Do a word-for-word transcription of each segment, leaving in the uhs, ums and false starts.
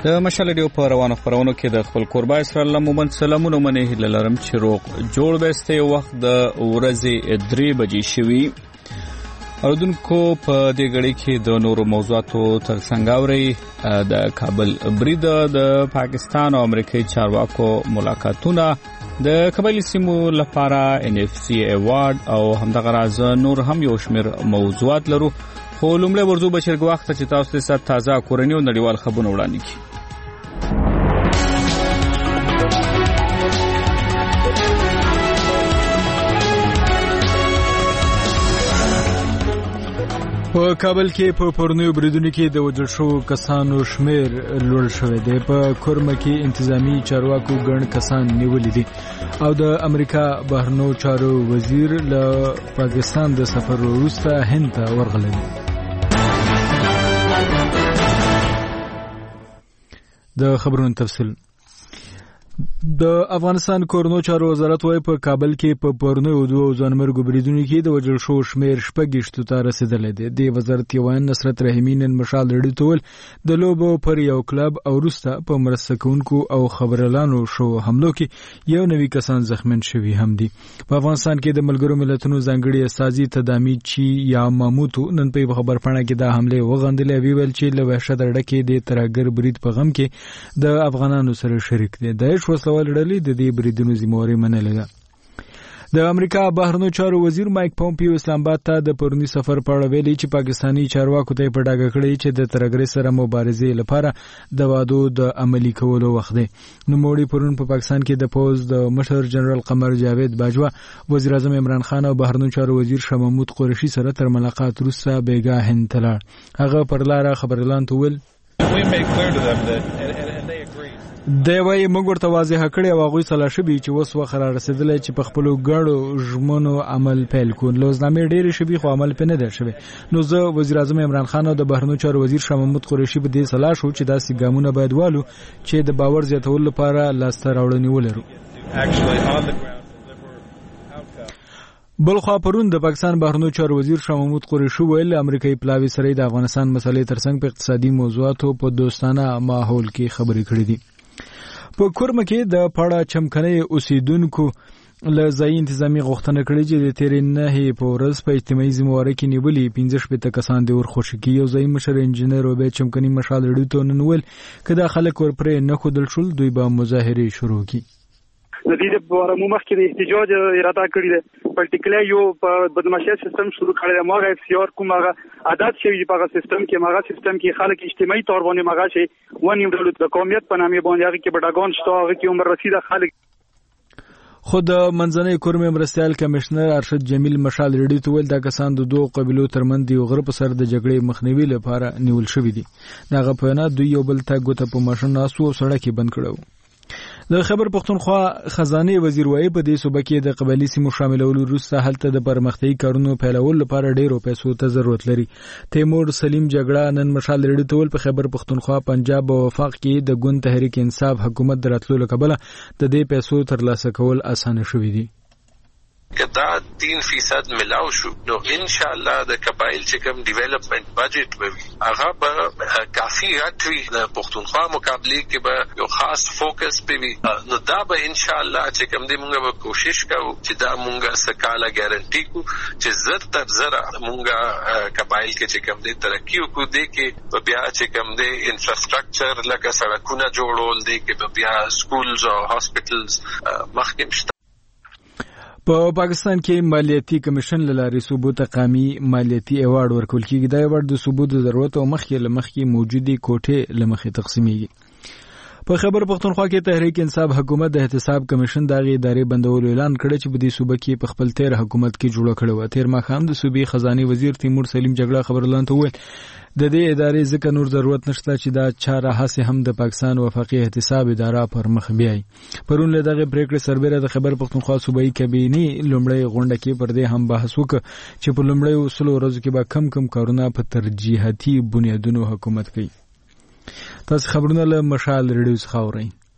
د مشال ریډیو په روانو خبرونو کې د خپل قربا اسرائیل مومن سلامونه منې هله لرم چې روغ جوړ بسته وخت د ورځې درې بجې شوي اردوونکو په دې غړي کې د نورو موضوعاتو ترڅنګ اوري د کابل برید د پاکستان او امریکای چارواکو ملاقاتونه د قبایلی سیمو لپاره ان اف سی ایوارډ او همدغه راز نور هم یو شمېر موضوعات لرو خو لومړی ورځو بشرګ وخت چې تاسو ته تازه کورنی او نړیوال خبرونه وړاندې کړي. په کابل کې په پرونیو بریدونو کې د وژل شوو کسانو شمیر لوړ شوی دی. په کورمه کې انتظامی چارواکو ګڼ کسان نیولي دي او د امریکا بهرنیو چارو وزیر له پاکستان د سفر وروسته هند ته ورغلی. د خبرونو تفصیل. د افغانستان کورنو چارو وزارت وايي په کابل کې په پرونیو دوه ځانمرګو بریدونو کې د وژل شوو شمیر شپږ ته رسیدلی دی. د وزارت یوان نصرت رحیمي نن مشال ریډیو ته ویل د لوبو پر یو کلب او وروسته په مرسته کوونکو او خبرلانو شو حملو کې یو نوي کسان زخمین شوي هم دي. په افغانستان کې د ملګرو ملتونو ځانګړي استازي تدامی چی یا ماموتو نن په خبرپاڼه کې د حمله وغندلې ویل چې له وحشت ډکه د ترګر برید په غم کې د افغانانو سره شریک دي. د وسلوال ډلې د دې بریدونو ذمہواري منلې ده. د امریکا بهرنیو چارو وزیر مایک پومپیو اسلام آباد ته د پرونی سفر په اړه ویلي چې پاکستانی چارواکو ته په ډاګه کړی چې د ترګر سره مبارزې لپاره د وادو د عملی کولو وخت دی. نو موړي پرون په پاکستان کې د پوز د مشر جنرال قمر جاوید باجوا وزیر اعظم عمران خان او بهرنیو چارو وزیر شاه محمود قریشي سره تر ملاقات وروسته بیګا هند ته لاړ. هغه پر لاره خبرلان ته ویل دی وايي موږ ورته واضح کړی او هغوی سلا شوي چې اوس وخت را رسېدلی چې په خپلو ګډو ژمنو عمل پیل کړو. لوزنامې ډېرې شوي خو عمل پې نه دی شوی. نو زه وزیر اعظم عمران خان او د بهرنیو چارو وزیر شاه محمود قریشي په دې سلا شو چې داسې ګامونه باید والو چې د باور زیاتولو لپاره لاسته راوړنې ولرو. بلخوا پرون د پاکستان بهرنیو چارو وزیر شاه محمود قریشي ویل امریکایي پلاوي سره د افغانستان مسلې ترڅنګ په اقتصادي موضوعاتو په دوستانه ماحول کې خبرې کړې دي. په کورمه کې د پاړه چمکنۍ اوسیدونکو له ځایي انتظامی غوښتنه کړې چې د تیرې نهې په ورځ په اجتماعي ذمہوارۍ کې نیولي پنځه شپېته کسان دې ورخوشي کړي. یو ځایي مشر انجینر عبید چمکني مشال ریډیو ته نن ویل که دا خلک ورپرې نه ښودل شول دوی به مظاهرې شروع کړي. د دې لپاره مو مخکې د احتجاج اراده کړې ده. پرټیکولر یو په بدمعشي سیستم شروع کړی دی. ماغه اف سی آر کوم هغه عادت شوی په سیستم کې ماغه سیستم کې خلک اجتماعي تور باندې ماغه شي ونی د قومیت په نامه باندې هغه کې بډاګان شته هغه کې عمر رسیده خلک. خود منځنۍ کورمې مرستیال کمشنر ارشد جمیل مشال ریډیو ته ویل دا کسان د دوه قبیلو ترمنځ د یو غره په سر د جګړې مخنیوي لپاره نیول شوي دي. دغه په نه دوی یو بل ته ګوته په ماشین ناسو او سړک بند کړو. د خبر پښتونخوا خزانه وزیر وايي په دې صوبه کې د قبایلی سیمو شاملولو وروسته هلته د پرمختیايي کارونو پیلولو لپاره ډېرو پیسو ته ضرورت لري. تیمور سلیم جګړه نن مشال ریډیو ته ویل په خبر پښتونخوا پنجاب او وفاق کې د ګوند تحریک انصاف حکومت دراتلو لکبله د دې پیسو ترلاسه کول اسانه شوي دي. که دا تین فیصد ملاو شو نو انشاءالله د قبایل چې کوم ډیولپمنٹ بجټ به وي هغه به کافي غټ وي. د پښتونخوا مقابله کې به یو خاص فوکس به وي. نو دا به انشاءالله چې کوم دې موږ به کوشش کوو چې دا موږ سکاله ګارانټي کو چې زر تر زر موږ قبایل کې چې کوم دې ترقی وکړو. دې کې بیا چې کوم دې انفراستراکچر لکه سړکونه جوړول دې کې بیا سکولز او هاسپټلز مخکې په پاکستان کې مالیاتي کمیشن له لارې صوبو ته قامي مالیاتي ایوارډ ورکول کیږي. دا ایوارډ د صوبو د ضرورت او مخکې له مخکې موجودي کوټې له مخې تقسیمیږي. په خبر پښتونخوا کې تحریک انصاف حکومت د احتساب کمیشن دغه ادارې بندولو اعلان کړی چې په دې صوبه کې په خپل تیر حکومت کې جوړ کړو. تیر ماخام د صوبې خزانه وزیر تیمور سلیم جګړه خبرلان ته ویل د دې ادارې ځکه نور ضرورت نشته چې دا چاره هڅه هم د پاکستان وفاقي احتساب اداره پر مخ بیاي. پرون له دغه پریکړې سربېره د خبر پښتونخوا صوبایي کابینې لومړی غونډه کې پر دې هم بحث وکړ چې په لومړی اصولو ورځو کې به کم کم کارونه په ترجیحاتي بنیادونو حکومت کوي. تاسو خبرونه له مشال ریډیو څخه اورئ.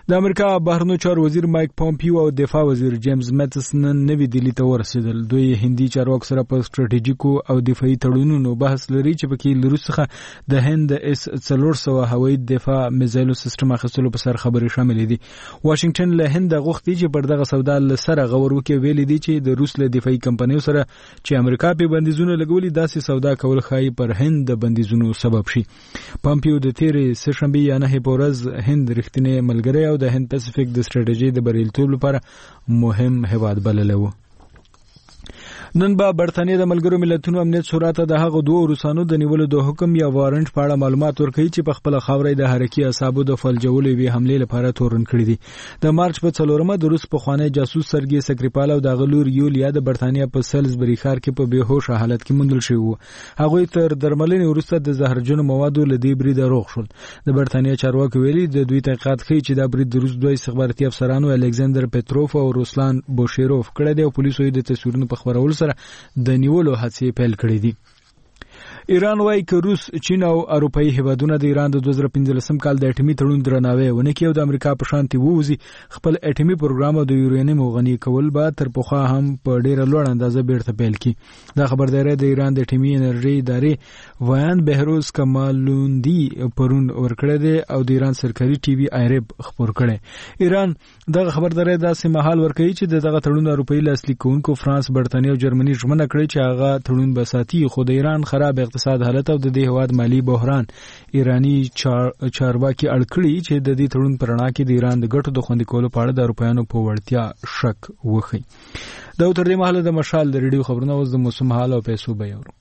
د امریکا بهرنیو چارو وزیر مایک پومپیو او دفاع وزیر جیمز میټس نن نوې دلی ته ورسېدل. دوی هندي چارواکو سره په سټریټیژیکو او دفاعي تړونونو بحث لري چې پکې له روس څخه د هند اس څلور سوه هوایي دفاع میزایلو سیستم اخیستلو په سر خبرې شامل دي. واشنگټن له هند غوښتي چې پر دغه سودا له سره غور وکړي. ویل دي چې د روس له دفاعي کمپنیو سره چې امریکا په بندیزونو لګولي داسې سودا کول خای پر هند د بندیزونو سبب شي. پومپیو د تیرې سهشنبه یا نه په ورځ هند رښتینی ملګری د هند پاسفیک د سټریټیژي د بریالیتوب لپاره مهم هیواد بللی و. نن به برتانیې د ملګرو ملتونو امنیت شورا ته د هغو دوه روسانو د نیولو د حکم یا وارنټ په اړه معلومات ورکړي چې په خپل خاورې د حرکي اعصابو د فلجولو وی حمله لپاره تورن کړی دي. د مارچ په څلورمه د روس په خوانی جاسوس سرګي سکریپال او د غلور یولیا د برتانیې په سلزبری ښار کې په بیهوش حالت کې موندل شوی وو. هغه تر درملنې وروسته د زهرجن موادو له دې برید روغ شول. د برتانیې چارواکي ویلي د دوی تحقیقات ښیي چې دا برید د روس دوه استخباراتي افسرانو الکساندر پتروف او روسلان بوشیروف کړی دی او پولیسو د تصویرونو په خبرولو سره د نیولو هڅې پیل کړې دي. ایران وايي چې روس، چین او اروپאי هیوادونه د ایران د دوه زره پنځلسم کال د اټومي تړون درناوی ونه کوي او د امریکا په شانتي ووزي خپل اټومي پروګرام او د یورانیم غني کول به تر پخوا هم په ډیره لوړ اندازه بیرته پیل کی. دا خبرداري د ایران د اټومي انرژي ادارې ویان بهروز کمالوندی پرون ورکړه دي او د ایران سرکاري ټي وي ایرب خبر کړي. ایران دغه خبرداري داسې مهال ورکړي چې دغه تړون اروپאי لاسلیک کوونکو فرانس، برتانیې او جرمني ژمنه کړې چې هغه تړون به ساتي، خو د ایران خراب اقتصاد حالت او د دې هواد مالی بحران ایرانی چارواکي اړکړي چې د دې تړون پرنا کې د ایران د ګټو د خوندي کولو په اړه د اروپایانو په وړتیا شک وخی. دا تر دې مهاله د مشال د ریډیو خبرونه اوس د موسم حال او پیسو به یورو.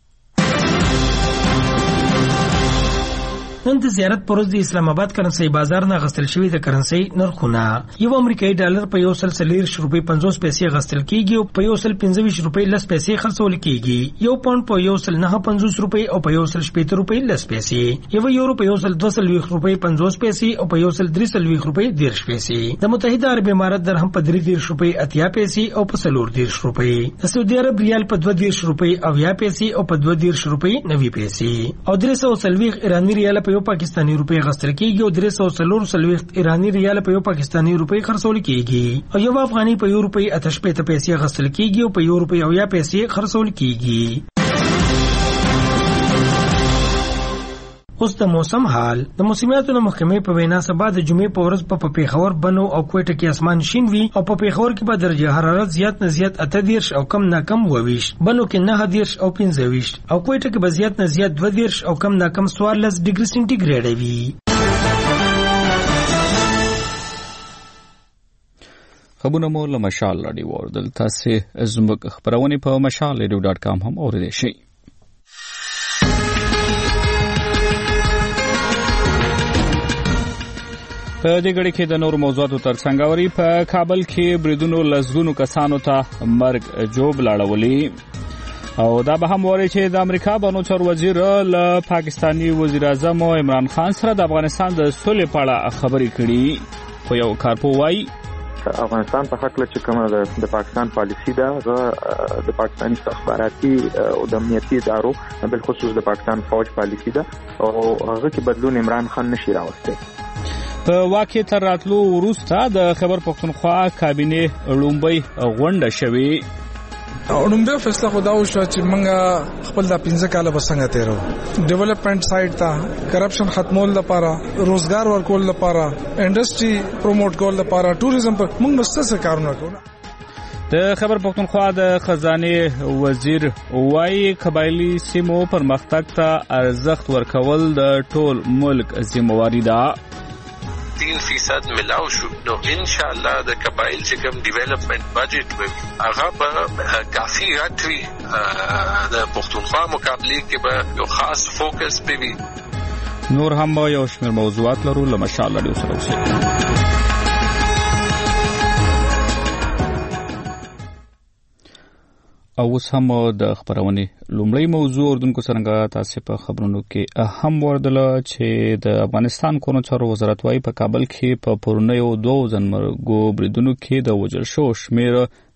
نن د زیارت پروز د اسلام آباد کرنسي بازار نه غستل شوی د کرنسي نرخونه یو امریکایي ډالر په یو سل سلیریش روپۍ پنځوس پیسې غستل کیږي او په یو سل پنځه ویشت روپۍ لس پیسې خرڅول کیږي. یو پاوند په یو سل نه پنځوس روپۍ او په یو سل شپږ روپۍ لس پیسې، یو یورو په یو سل دوه سل روپۍ پنځوس پیسې او په یو سل درې سل روپۍ دېرش پیسې. د متحده عرب امارات درهم په درې دېرش روپۍ اتیا پیسې او په څلور دېرش روپۍ. د سعودي عرب ریال په دوه دېرش روپۍ اویا پیسې او په دوه دېرش روپۍ نوي پیسې او درې سوه څلوېښت ایراني ریال په یو پاکستاني روپۍ غستل کیږي او درې سوه څلور څلوېښت ایراني ریال په یو پاکستاني روپۍ خرڅول کیږي او یو افغاني په یو روپۍ اته شپېته پیسې غستل کیږي او په یو روپۍ اویا پیسې خرڅول کیږي. اوس د موسم حال. د موسمیاتو محکمې په وینا سبا د جمعې په ورځ په پیښور، بنو او کوټه کې اسمان شین وي او په پیښور کې به درجه حرارت زیات نه زیات اته دېرش او کم نه کم اووه ویشت، بنو کې نهه دېرش او پنځه ویشت او کوټه کې به زیات نه زیات دوه دېرش او کم نه کم څوارلس ډیګري سنټیګریډ وي. خبرونه مو له مشال راډیو اوریدل. تاسو زموږ خبرونه په مشال ریډیو ډاټ کام هم اوریدئ شئ. په دې غړي کې د نور موضوعاتو ترڅنګ اوري په کابل کې بریدونو لزګونو کسانو ته مرګ جوب لاړولي او دا به هم وایي چې د امریکا بانو چار وزیر له پاکستانی وزیر اعظم عمران خان سره د افغانستان د صلح په اړه خبرې کړي. خو یو کارپو وایي افغانستان په حق له چې کومه د پاکستان پالیسی ده هغه د پاکستاني استخباراتي او د امنیتي ادارو بل خصوص د پاکستان فوج پالیسی ده او هغه کې بدلون عمران خان نشي راوستي. په واقع تر راتلو وروسته د خبر پښتونخوا کابینه لومبۍ غونډه شوې. لومبۍ فیصله خو دا وشوه چې موږ خپل د پنځه کاله به څنګه تیرو، ډیولپمنٹ سایډ ته کرپشن ختمول لپاره، روزګار ورکول لپاره، انډستری پروموټ کول لپاره، ټوریزم پر موږ مستقل کارونه کوو. د خبر پښتونخوا د خزانه وزیر وايي قبایلی سیمو پرمختګ ته ارزښت ورکول د ټول ملک ذمہواری ده. تین فیصد ملاو شو نو انشاءاللہ د قبایل چې کوم ډیولپمنٹ بجټ به هغه به کافی غټوي. د پښتونخوا مقابله کې به یو خاص فوکس به وي. نور هم یو شمېر موضوعات لرو له مشال راډیو سره اوسئ. او اوس هم د خبرونې لومړی موضوع اردوونکو څنګه تاسو په خبرونو کې اهم وردله چې د افغانستان کورنو چارو وزارت وايي په کابل کې په پرونیو دوه ځنمرګو بریدونو کې د وژل شو شمیر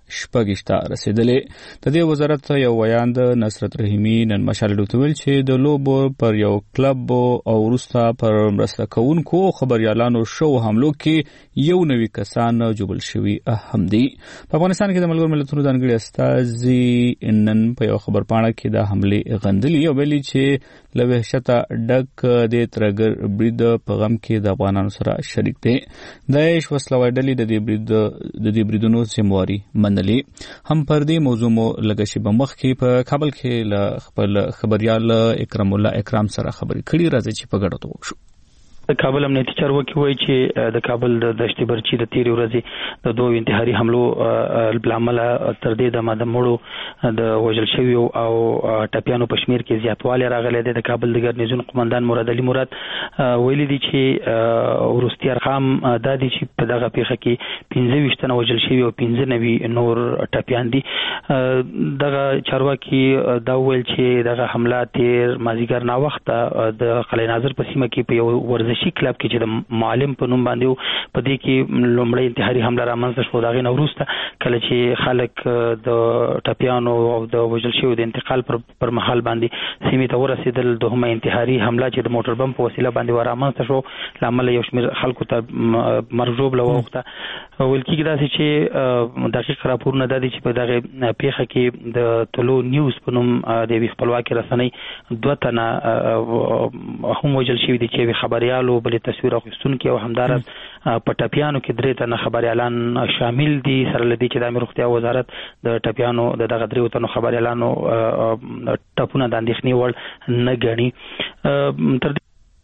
شپږ ته رسیدلې. د دې وزارت یو ویان د نصرت رحیمی نن مشال ډوتویل چې د لوبو پر یو کلب او وروسته پر مرسته کوونکو خبريالانو شو حملو کې یو نوي کسان جوړل شوي هم دي. په افغانستان کې د ملګرو ملتونو ځانګړي استازي نن په یو خبر پاڼه کې د حمله غندلي او ویلي چې له وحشته ډک د ترګر برید په غم کې د افغانانو سره شریک دي. داعش وسلوي ډلې د دې برید د دې بریدونو ذمہواری منلي. هم پر دې موضوع مو لګشي بمخ کې په کابل کې ل خپل خبريال اکرم الله اکرام سره خبرې کړي. راځي چې په ګډه توګه شو. د کابل امنیتي چارواکي وایي چې د کابل د دشت برچی د تیرې ورځې د دوه انتحاري حملو بلامل تر دې د ماده مړو د وژل شوی او ټپیانو په شمیر کې زیاتوالی راغلی دی. د کابل د ګرنیزون قومندان مراد علي مراد ویلي دی چې ورستي ارقام دا دي چې په دغه پیښه کې پنځه ویشت تنه وژل شوي او پنځه نوي نور ټپیان دي. دغه چارواکي دا ویل چې دغه حمله تیر مازیګر نا وخت د قلعه ناظر په سیمه کې په یو ورزشي کلب کې چې د معلم په نوم باندې په دې کې لومړی انتحاري حمله رامنځته شو. دغه وروسته کله چې خلک د ټپیانو او د وژل شویو د انتقال پر پر مهال باندې سیمې ته ورسېدل، دوهمه انتحاري حمله چې د موټر بم په وسیله باندې رامنځته شو لامل یو شمېر خلکو ته مرګ ژوبله واوښته. ویل کېږي داسې چې دقیق راپورونه دا دي چې په دغه پیښه کې د طلوع نیوز په نوم د یوې خپلواکې رسنۍ دوه تنه هم وژل شوي دي چې خبریال بلې تصویر اخیستونکي او همدارس په ټپیانو کې درې تنه خبريالان شامل دي. سره لدی چې د امیر روغتیا وزارت د ټپیانو د دغه درې تنو خبريالانو ټپونه د اندېښنې وړ نه ګڼي. تر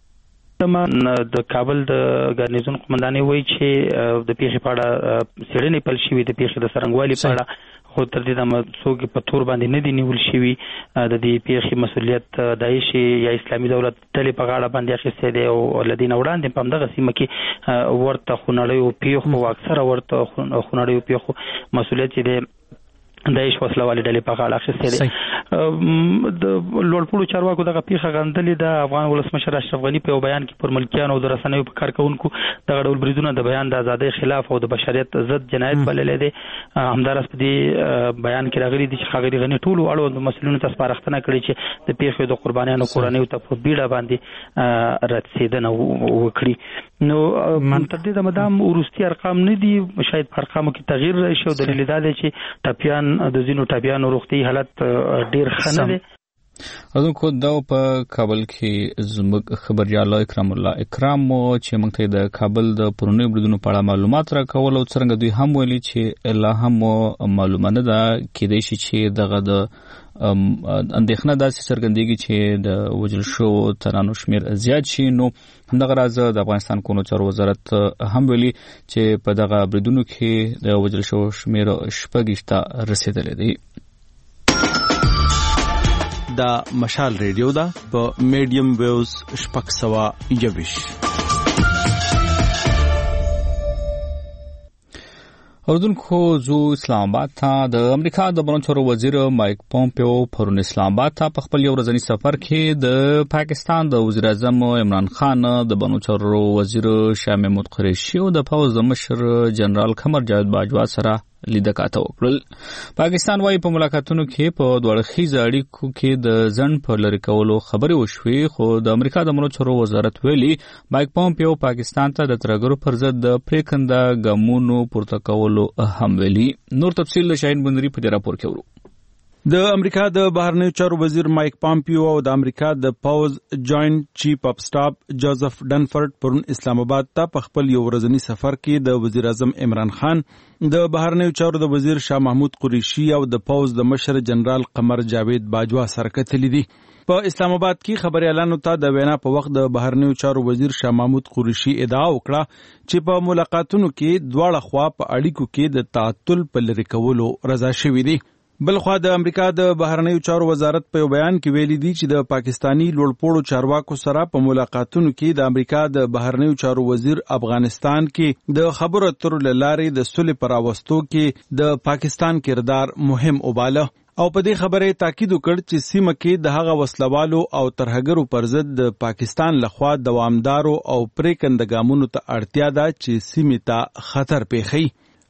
د کابل د ګرنیزون قومندان وایي چې د پیښې په اړه څېړنې پیل شوې، د پیښې د څرنګوالي په اړه خو تر دې دمه څوک په تور باندې نه دي نیول شوي. د دې پیښې مسؤلیت داعش یا اسلامي دولت ډلې په غاړه باندې اخیستی دی او له دې نه وړاندې په همدغه سیمه کې ورته خونړیو پیښو او اکثره ورته خونړیو پیښو مسؤلیت چې دی داعش وسلوالې ډلې په غاړه اخیستی دی. د لوړپوړو چارواکو دغه پیښه غندلې ده. افغان ولسمشر اشرف غني په یو بیان کې پر ملکیانو او د رسنیو په کارکوونکو دغه ډول بریدونه د بیان د ازادۍ خلاف او د بشریت ضد جنایت بللی دی. همدارس په دې بیان کې راغلي دي چې ښاغلي غني ټولو اړوندو مسؤلینو ته سپارښتنه کړې چې د پیښې د قربانیانو کورنیو ته په بیړه باندې رسېدنه وکړي. نو تر دې دمه دا وروستي ارقام نه دي، شاید په ارقامو کې تغییر راشي او دلیل دا دی چې ټپیان د ځینو ټپیانو روغتي حالت ډیر ښه نه دی. اذن دا په کابل کې زموږ خبريال اکرم الله اکرام چې موږ ته د کابل د پرونی بریدونو په اړه معلومات راکول او څنګه دوی هم ویلي چې لا هم معلومه نه ده کېدای شي چې دغه د اندېښنه داسې څرګندېږي چې د وژل شوو تنانو شمېر زیات شي. نو همدغه راز د افغانستان کونو چارو وزارت هم ویلي چې په دغه بریدونو کې د وژل شوو شمېر شپږ ته رسېدلی دی. دا مشال ریډیو دا په میډیم ویوز شپږ سوه یوویش. اردوونکو زو اسلام آباد ته د امریکا د بهرنیو چارو وزیر مایک پومپیو پرون اسلام آباد ته په خپل یو ورځني سفر کې د پاکستان د وزیر اعظم عمران خان، د بهرنیو چارو وزیر شاه محمود قریشي او د پوځ د مشر جنرال قمر جاوید باجوا سره لیدکاته وکړل. پاکستان وايي په ملاقاتونو کې په دوړخیز اړیکو کې د ځن په لری کولو خبرې وشوي، خو د امریکا د بهرنیو چارو وزارت ویلي مایک پومپیو پاکستان ته د ترګرو پر ضد د پریکنده ګامونو پورته کولو هم ویلي. نور تفصیل له شاهین بندري په دې راپور کې ورو. د امریکا د بهرنیو چارو وزیر مایک پامپیو او د امریکا د پاوز جوائنٹ چیف اف سٹاف جوزف ډنفورد پرون اسلام آباد ته په خپل یو ورځنی سفر کې د وزیر اعظم عمران خان، د بهرنیو چارو د وزیر شاه محمود قریشي او د پاوز د مشر جنرال قمر جاوید باجوا سره کتلي دي. په اسلام آباد کې خبريالانو ته د وینا په وخت د بهرنیو چارو وزیر شاه محمود قریشي ادعا وکړه چې په ملاقاتونو کې دواړه خوا په اړیکو کې د تعطل په لری کولو رضا شوي دي. بلخوا د امریکا د بهرنیو چارو وزارت په بیان کې ویلي دي چې د پاکستانی لوړپوړو چارواکو سره په ملاقاتونو کې د امریکا د بهرنیو چارو وزیر افغانستان کې د خبرو اترو لارې د صلح پر راوستو کې د پاکستان کردار مهم وباله او په دې خبره تاکید وکړ چې سیمه کې د هغه وسلوالو او ترهګرو پر ضد د پاکستان لخوا دوامدارو او پریکندګامونو ته اړتیا ده چې سیمه ته خطر پیښي.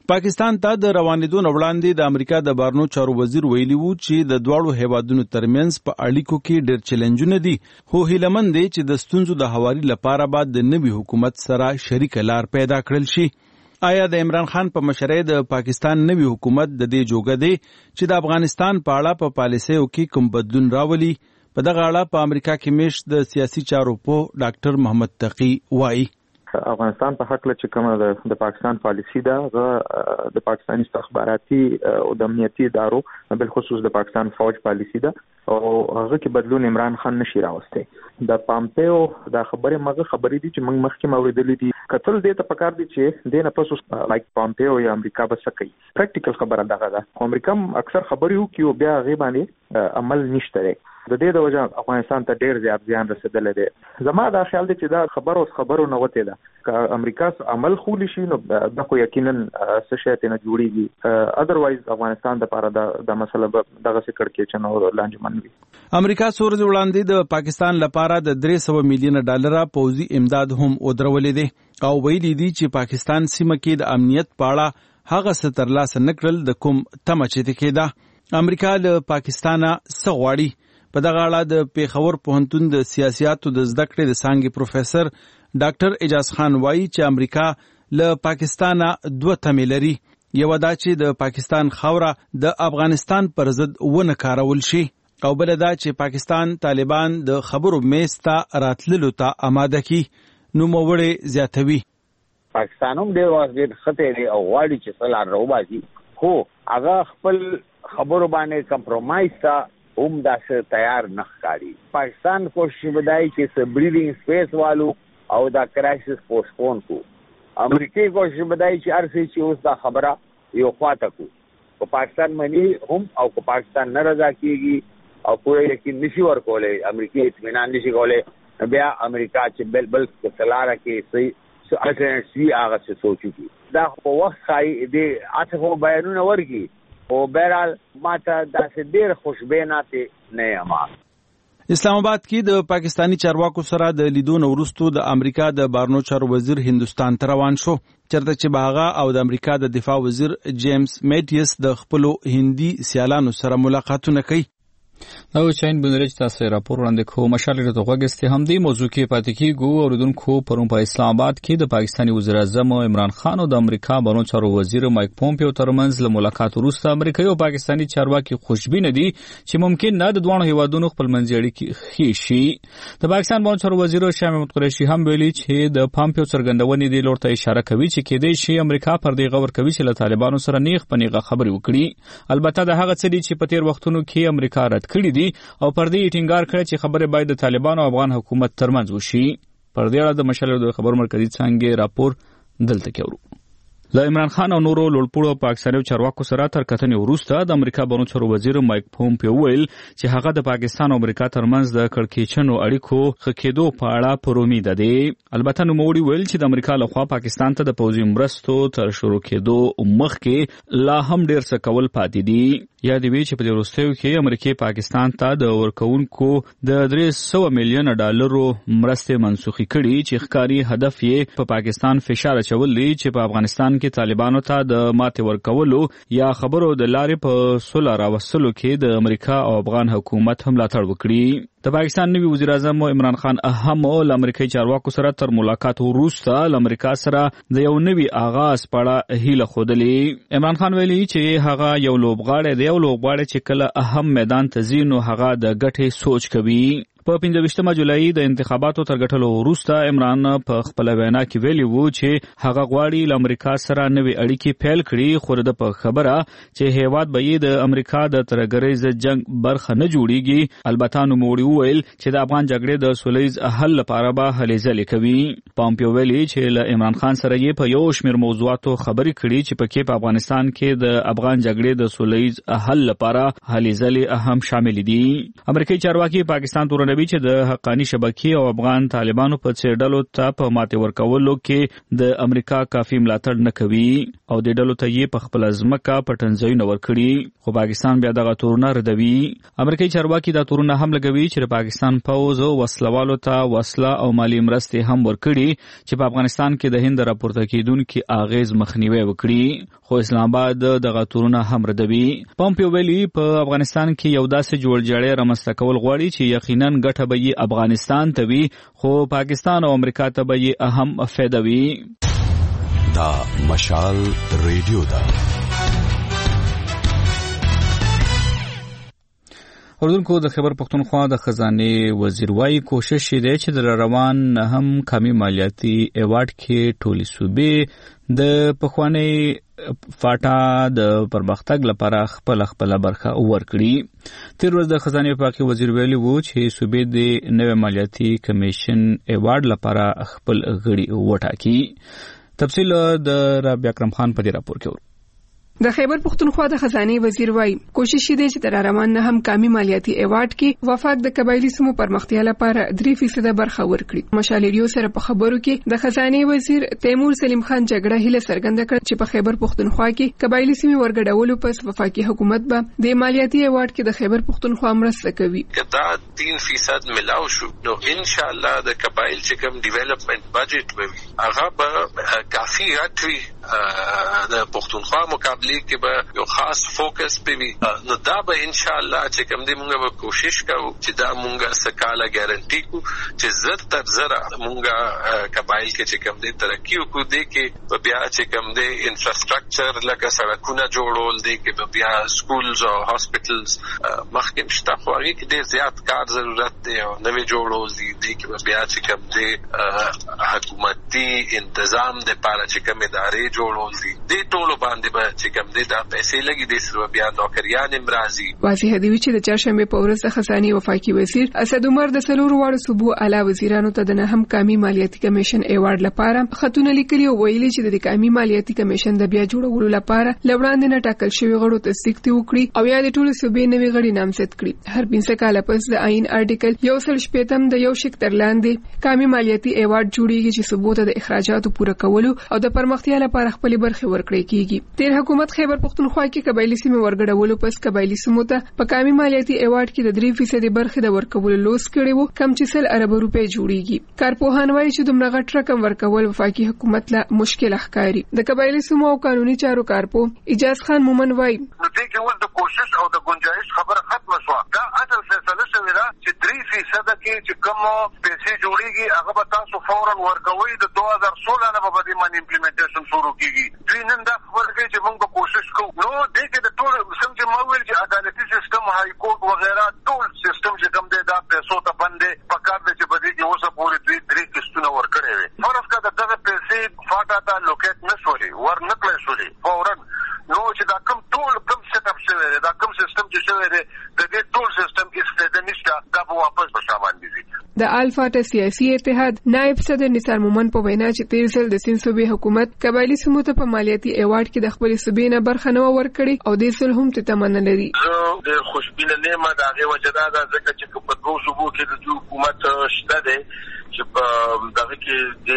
پاکستان ته د روانېدو نه وړاندې د امریکا د بهرنیو چارو وزیر ویلي وو چې د دواړو هیوادونو ترمنځ په اړیکو کې ډېر چیلنجونه دي، خو هیلهمند دی چې د ستونزو د هواري لپاره به د نوي حکومت سره شریکه لار پیدا کړل شي. آیا د عمران خان په مشرۍ د پاکستان نوي حکومت د دې جوګه دی چې د افغانستان په اړه په پالیسیو کې کوم بدلون راولي؟ په دغه اړه په امریکا کې میشت د سیاسي چارو په ډاکټر محمد تقی وایي افغانستان په حق له چې کومه د پاکستان پالیسی ده د پاکستاني استخباراتي او د امنیتي ادارو بل خصوص د پاکستان فوج پالیسی ده او هغه کې بدلون عمران خان نشي راوستي. د پامپیو دا خبره مغه خبرې دي چې موږ مخکې موریدلې دي کتل دې ته پکار دي چې دینه پس لایک پامپیو یا امریکا بس کوي پریکټیکل خبره ده ده امریکا اکثر خبرې وکي او بیا غیبانه عمل نشته دی. د دې د وجه افغانستان ته ډېر زیات زیان رسیدلی دی. زما دا خیال دی چې دا خبرو خبرو نه وته ده که امریکا عمل خولی شي نو دا خو یقینا څه شی ته نه جوړیږي، اذروایز افغانستان د لپاره د مسله دغه څه کړکېچنه او لانجمن وي. امریکا څو ورځې وړاندې د پاکستان لپاره د درې سوه میلیونه ډالره پوځي امداد هم ودرولې دی او ویلي دي چې پاکستان سیمه کې د امنیت په اړه هغه څه ترلاسه نه کړل د کوم تمه چې کېده. امریکا له پاکستانه څه غواړي؟ په دغه اړه د پیښور پوهنتون د سیاسياتو د زده کړې د څانګې پروفیسور ډاکټر اجاز خان وایي چې امریکا له پاکستانه دوه تمې لري، یو دا چې د پاکستان خاوره د افغانستان پر ضد ونه کارول شي او بل دا چې پاکستان طالبان د خبرو میز ته راتللو ته آماده کی. نو موړې زیاتوي پاکستان هم ډېر وخت ډېر خطر دی او غواړي چې سلام راوباسي، خو هغه خپل خبرو باندې کمپرومایز ته هم داسې تیار نه ښکاري. پاکستان کوشش بدای چې څه بریډینګ سپیس والو او دا کرایسس پوسټپون کو. امریکای کوشش بدای چې ارسي چې اوس دا خبره یو خواته کو. په پاکستان باندې هم او په پاکستان نه رضا کیږي او کوی یقین نشي ورکولای، امریکای اطمینان نشي کولای، بیا امریکا چې بل بل کلاره کې صحیح څه الټرنیټیو هغه څه سوچي. دا په وخت خای دې اته بیانونه ورګي او بهرحال ماته داسې ډېر خوشبیناته نه یم. اسلام آباد کې د پاکستانی چارواکو سره د لیدو نه وروسته د امریکا د بهرنیو چارو وزیر هندستان ته روان شو، چرته چې باغه او د امریکا د دفاع وزیر جیمز میټیس د خپل هندي سیالانو سره ملاقاتونه کوي. دا چاین بندرج تاسو راپور وړاندې کوم مشالره د غوګستې هم دی موضوع کې پاتې کیږي. اوریدونکو پرون په اسلام آباد کې د پاکستاني وزیر اعظم عمران خان او د امریکا بهرنیو چارو وزیر مایک پومپیو ترمنځ له ملاقات وروسته امریکایي او پاکستاني چارواکي خوشبینه دي چې ممکن نه د دوه هیوادونو خپلمنځي اړیکې ښې شي. د پاکستان بهرنیو چارو وزیر شاه محمود قریشي هم ویلي چې د پومپیو څرګندونې دی لور ته اشاره کوي چې کېدای شي امریکا پر دې غور کوي چې له طالبانو سره نیغ په نیغه خبرې وکړي. البته د هغه څه دي چې په تیر وختونو کې امریکا رد کړی دي او پر دې ټینګار کړی چې خبره باید د طالبانو او افغان حکومت ترمنځ وشي. پر دې اړه د مشالره د خبر مرکزی څنګه راپور دلته کېورو. له عمران خان او نورو لوړپوړو پاکستاني چارواکو سره تر کتنې وروسته د امریکا بهرنیو چارو وزیر مایک پومپیو ویل چې هغه د پاکستان او امریکا ترمنځ د کړکېچنو اړیکو ښه کېدو په اړه پر امید دی. البته نوموړي ویل چې د امریکا لخوا پاکستان ته د پوځي مرستو تر شروع کېدو مخکې لا هم ډېر څه کول پاتې دي. یا دی وی چې په دې وروستیو کې امریکا پاکستان ته د ورکوونکو د درې سوه میلیونه ډالرو مرستې منسوخي کړي چې ښکاري هدف یې په پاکستان فشار اچول دي چې په افغانستان کې طالبانو ته د ماتې ورکولو یا خبرو د لارې په سوله راوستلو کې د امریکا او افغان حکومت هم ملاتړ وکړي. د پاکستان نوي وزیر اعظم عمران خان هم له امریکایي چارواکو سره تر ملاقات وروسته له امریکا سره د یو نوي آغاز په اړه هیله ښودلې. عمران خان ویلي چې هغه یو لوبغاړی دی او لوبغاړی چې کله اهم میدان ته ځي نو هغه د ګټې سوچ کوي. په پنځه ویشتمه جولای د انتخاباتو تر ګټلو وروسته عمران په خپل وینا کې ویلي وو چې هغه غواړي له امریکا سره نوې اړیکې پیل کړي، خو د په خبره چې هیواد به یې د امریکا د ترهګریز جنگ برخه نه جوړیږي. البته نوموړي وویل چې د افغان جګړې د سولیز حل لپاره به هلې ځلې کوي. پامپیو ویلي چې له عمران خان سره یې په یو شمېر موضوعاتو خبرې کړي چې پکې په افغانستان کې د افغان جګړې د سولیز حل لپاره هلې ځلې هم شامل دي. امریکایي چارواکي پاکستان تورنوي معلوموي چې د حقانی شبکې او افغان طالبانو په څیر ډلو ته په ماته ورکولو کې د امریکا کافي ملاتړ نه کوي او د ډلو ته یې په خپل ځمکه پټنځایونه ورکړي، خو پاکستان بیا دغه تورونه ردوي. امریکایي چارواکي دا تورونه هم لګوي چې د پاکستان پوځ وسلوالو ته وسله او مالی مرستې هم ورکړي چې په افغانستان کې د هند راپورته کیدونکو اغیز مخنیوي وکړي، خو اسلام آباد دغه تورونه هم ردوي. پامپیو ویلي په افغانستان کې یو داسې جوړجاړی رامنځته کول غواړي چې یقینا ګټه به یې افغانستان ته وي، خو پاکستان او امریکا ته به یې اهم فایده وي. دا مشال ریډیو دا اردوونکو د خیبر پختونخوا د خزانه وزیر وايي کوشش دی چې د روان هم کمی مالیاتي ایوارډ کې ټولي صوبې د پخوانی فاټا د پرمختګ لپاره خپل خپل برخه ورکړي. تیر ورځ د خزانه پاکي وزیر ویلي وو چې صوبې د نوې مالیاتي کمیشن ایوارډ لپاره خپل غړي وټاکي. تفصیل د رابعه اکرم خان په دې راپور کې ورو. د خیبر پختونخوا د خزانه وزیر وايي کوشش دی چې د راروان نه هم کمی مالیاتي ایوارډ کې وفاق د قبایلی سیمو پرمختیا لپاره درې فیصد برخه ورکړي. مشال ریډیو سره په خبرو کې د خزانه وزیر تیمور سلیم خان جګړه هله څرګنده کړ چې په خیبر پختونخوا کې قبایلی سیمې ورګډولو پس وفاقي حکومت به د مالیاتي ایوارډ کې د خیبر پختونخوا مرسته کوي. دا تین فیصد ملاو شو نو ان شاء الله د قبایل چې کوم ډیولپمنٹ بجټ به هغه به کافي راټوي د پختونخوا مقابله کې به یو خاص فوکس پوي. نو دا به ان شاء الله چې کوم دې مونږ به کوشش کوو چې دا مونږه سکاله ګارانټي کو چې زر تر زر مونږه قبایل کې چې کوم دې ترقی وکړو دې کې بیا چې کوم دې انفراستراکچر لکه سړکونه جوړول دې کې بیا سکولز او هاسپټلز مخکې شته خو هغه کې ډېر زیات کار ضرورت دی او نوې جوړول دي کې بیا چې کوم دې حکومتي تنظیم د پاره چې کوم ادارې جوړول دي دې ټولو باندې به چې کوم دې دا پیسې لګي د سر بیا نوکریان امرازي. واضح دی چې د چهارشنبه په ورځ د خزانه وفاقي وزیر اسد عمر د سلور واړو صوبو اعلی وزیرانو ته د نه هم کمی مالیاتي کمیشن ایوارډ لپاره خطونه لیکلي او ویلي چې د کمی مالیاتي کمیشن د بیا جوړولو لپاره لوړاندې نه ټاکل شوی غړو تصدیق وکړي او یا د ټولو صوبې نوي غړي نامزد کړي. هر پنځه کاله پس د آئین ارټیکل یو سل شپږم د یو شک تر لاندې کمی مالیاتي ایوارډ جوړیږي چې صوبو ته د اخراجاتو پوره کولو او د پرمختیا لپاره خپل برخه ورکړي کیږي. تیر حکومت خیبر پختونخوا کې قبایلی سیمې ورګډولو پس قبایلی سیمو ته په کمی مالیاتي ایوارډ کې د درې فیصد برخه د ورکولو لوس کړي وو کم چې سل ارب روپۍ جوړیږي. کارپوهان وایي چې دومره غټ رقم ورکول وفاقي حکومت له مشکل ښکاري. د قبایلی سیمو او قانوني چارو کارپو اجاز خان مومن وایي دې کې ول د کوشش او د گنجائش خبره ختم شو. دا اصل فیصله شوې ده چې درې فیصد کې چې کوم پیسې جوړیږي هغه به تاسو فورا ورکوي. د دوه هزار سولہ نه به د باندې امپلیمنټیشن شروع کیږي. دوی نن دا خبره کوي چې موږ کوشش کوو. نو دې کې د ټول سم چې مویل چې عدالتي سیستم های کورټ وغیرہ ټول سیستم چې کوم دی دا پیسو ته باندې پکار دی چې بده کې اوسه پورې دوی درې قسطونه ورکړي وي. فرض کا دغه پیسې فاټا ته لوکیټ نه شولې ور نه کړې شولې فورا. نو چې دا کوم ټول کوم سیټ اپ شوی دی دا کوم سیستم چې شوی دی د دې ټول سیستم استفاده نشته دا به واپس په شامل دي. د الفاټا سیاسي اتحاد نائب صدر نثار مومن په وینا چې تیر ځل د سیند صوبې حکومت قبایلی سیمو ته په مالیاتي ایوارډ کې د خپل صوبې نه برخه نه ورکړي او د ځل هم ته تمنه لري. زه د خوشبینه نه ما دا غي وجدا دا ځکه چې په دوه صوبو کې د حکومت شته دی چې په دغه کې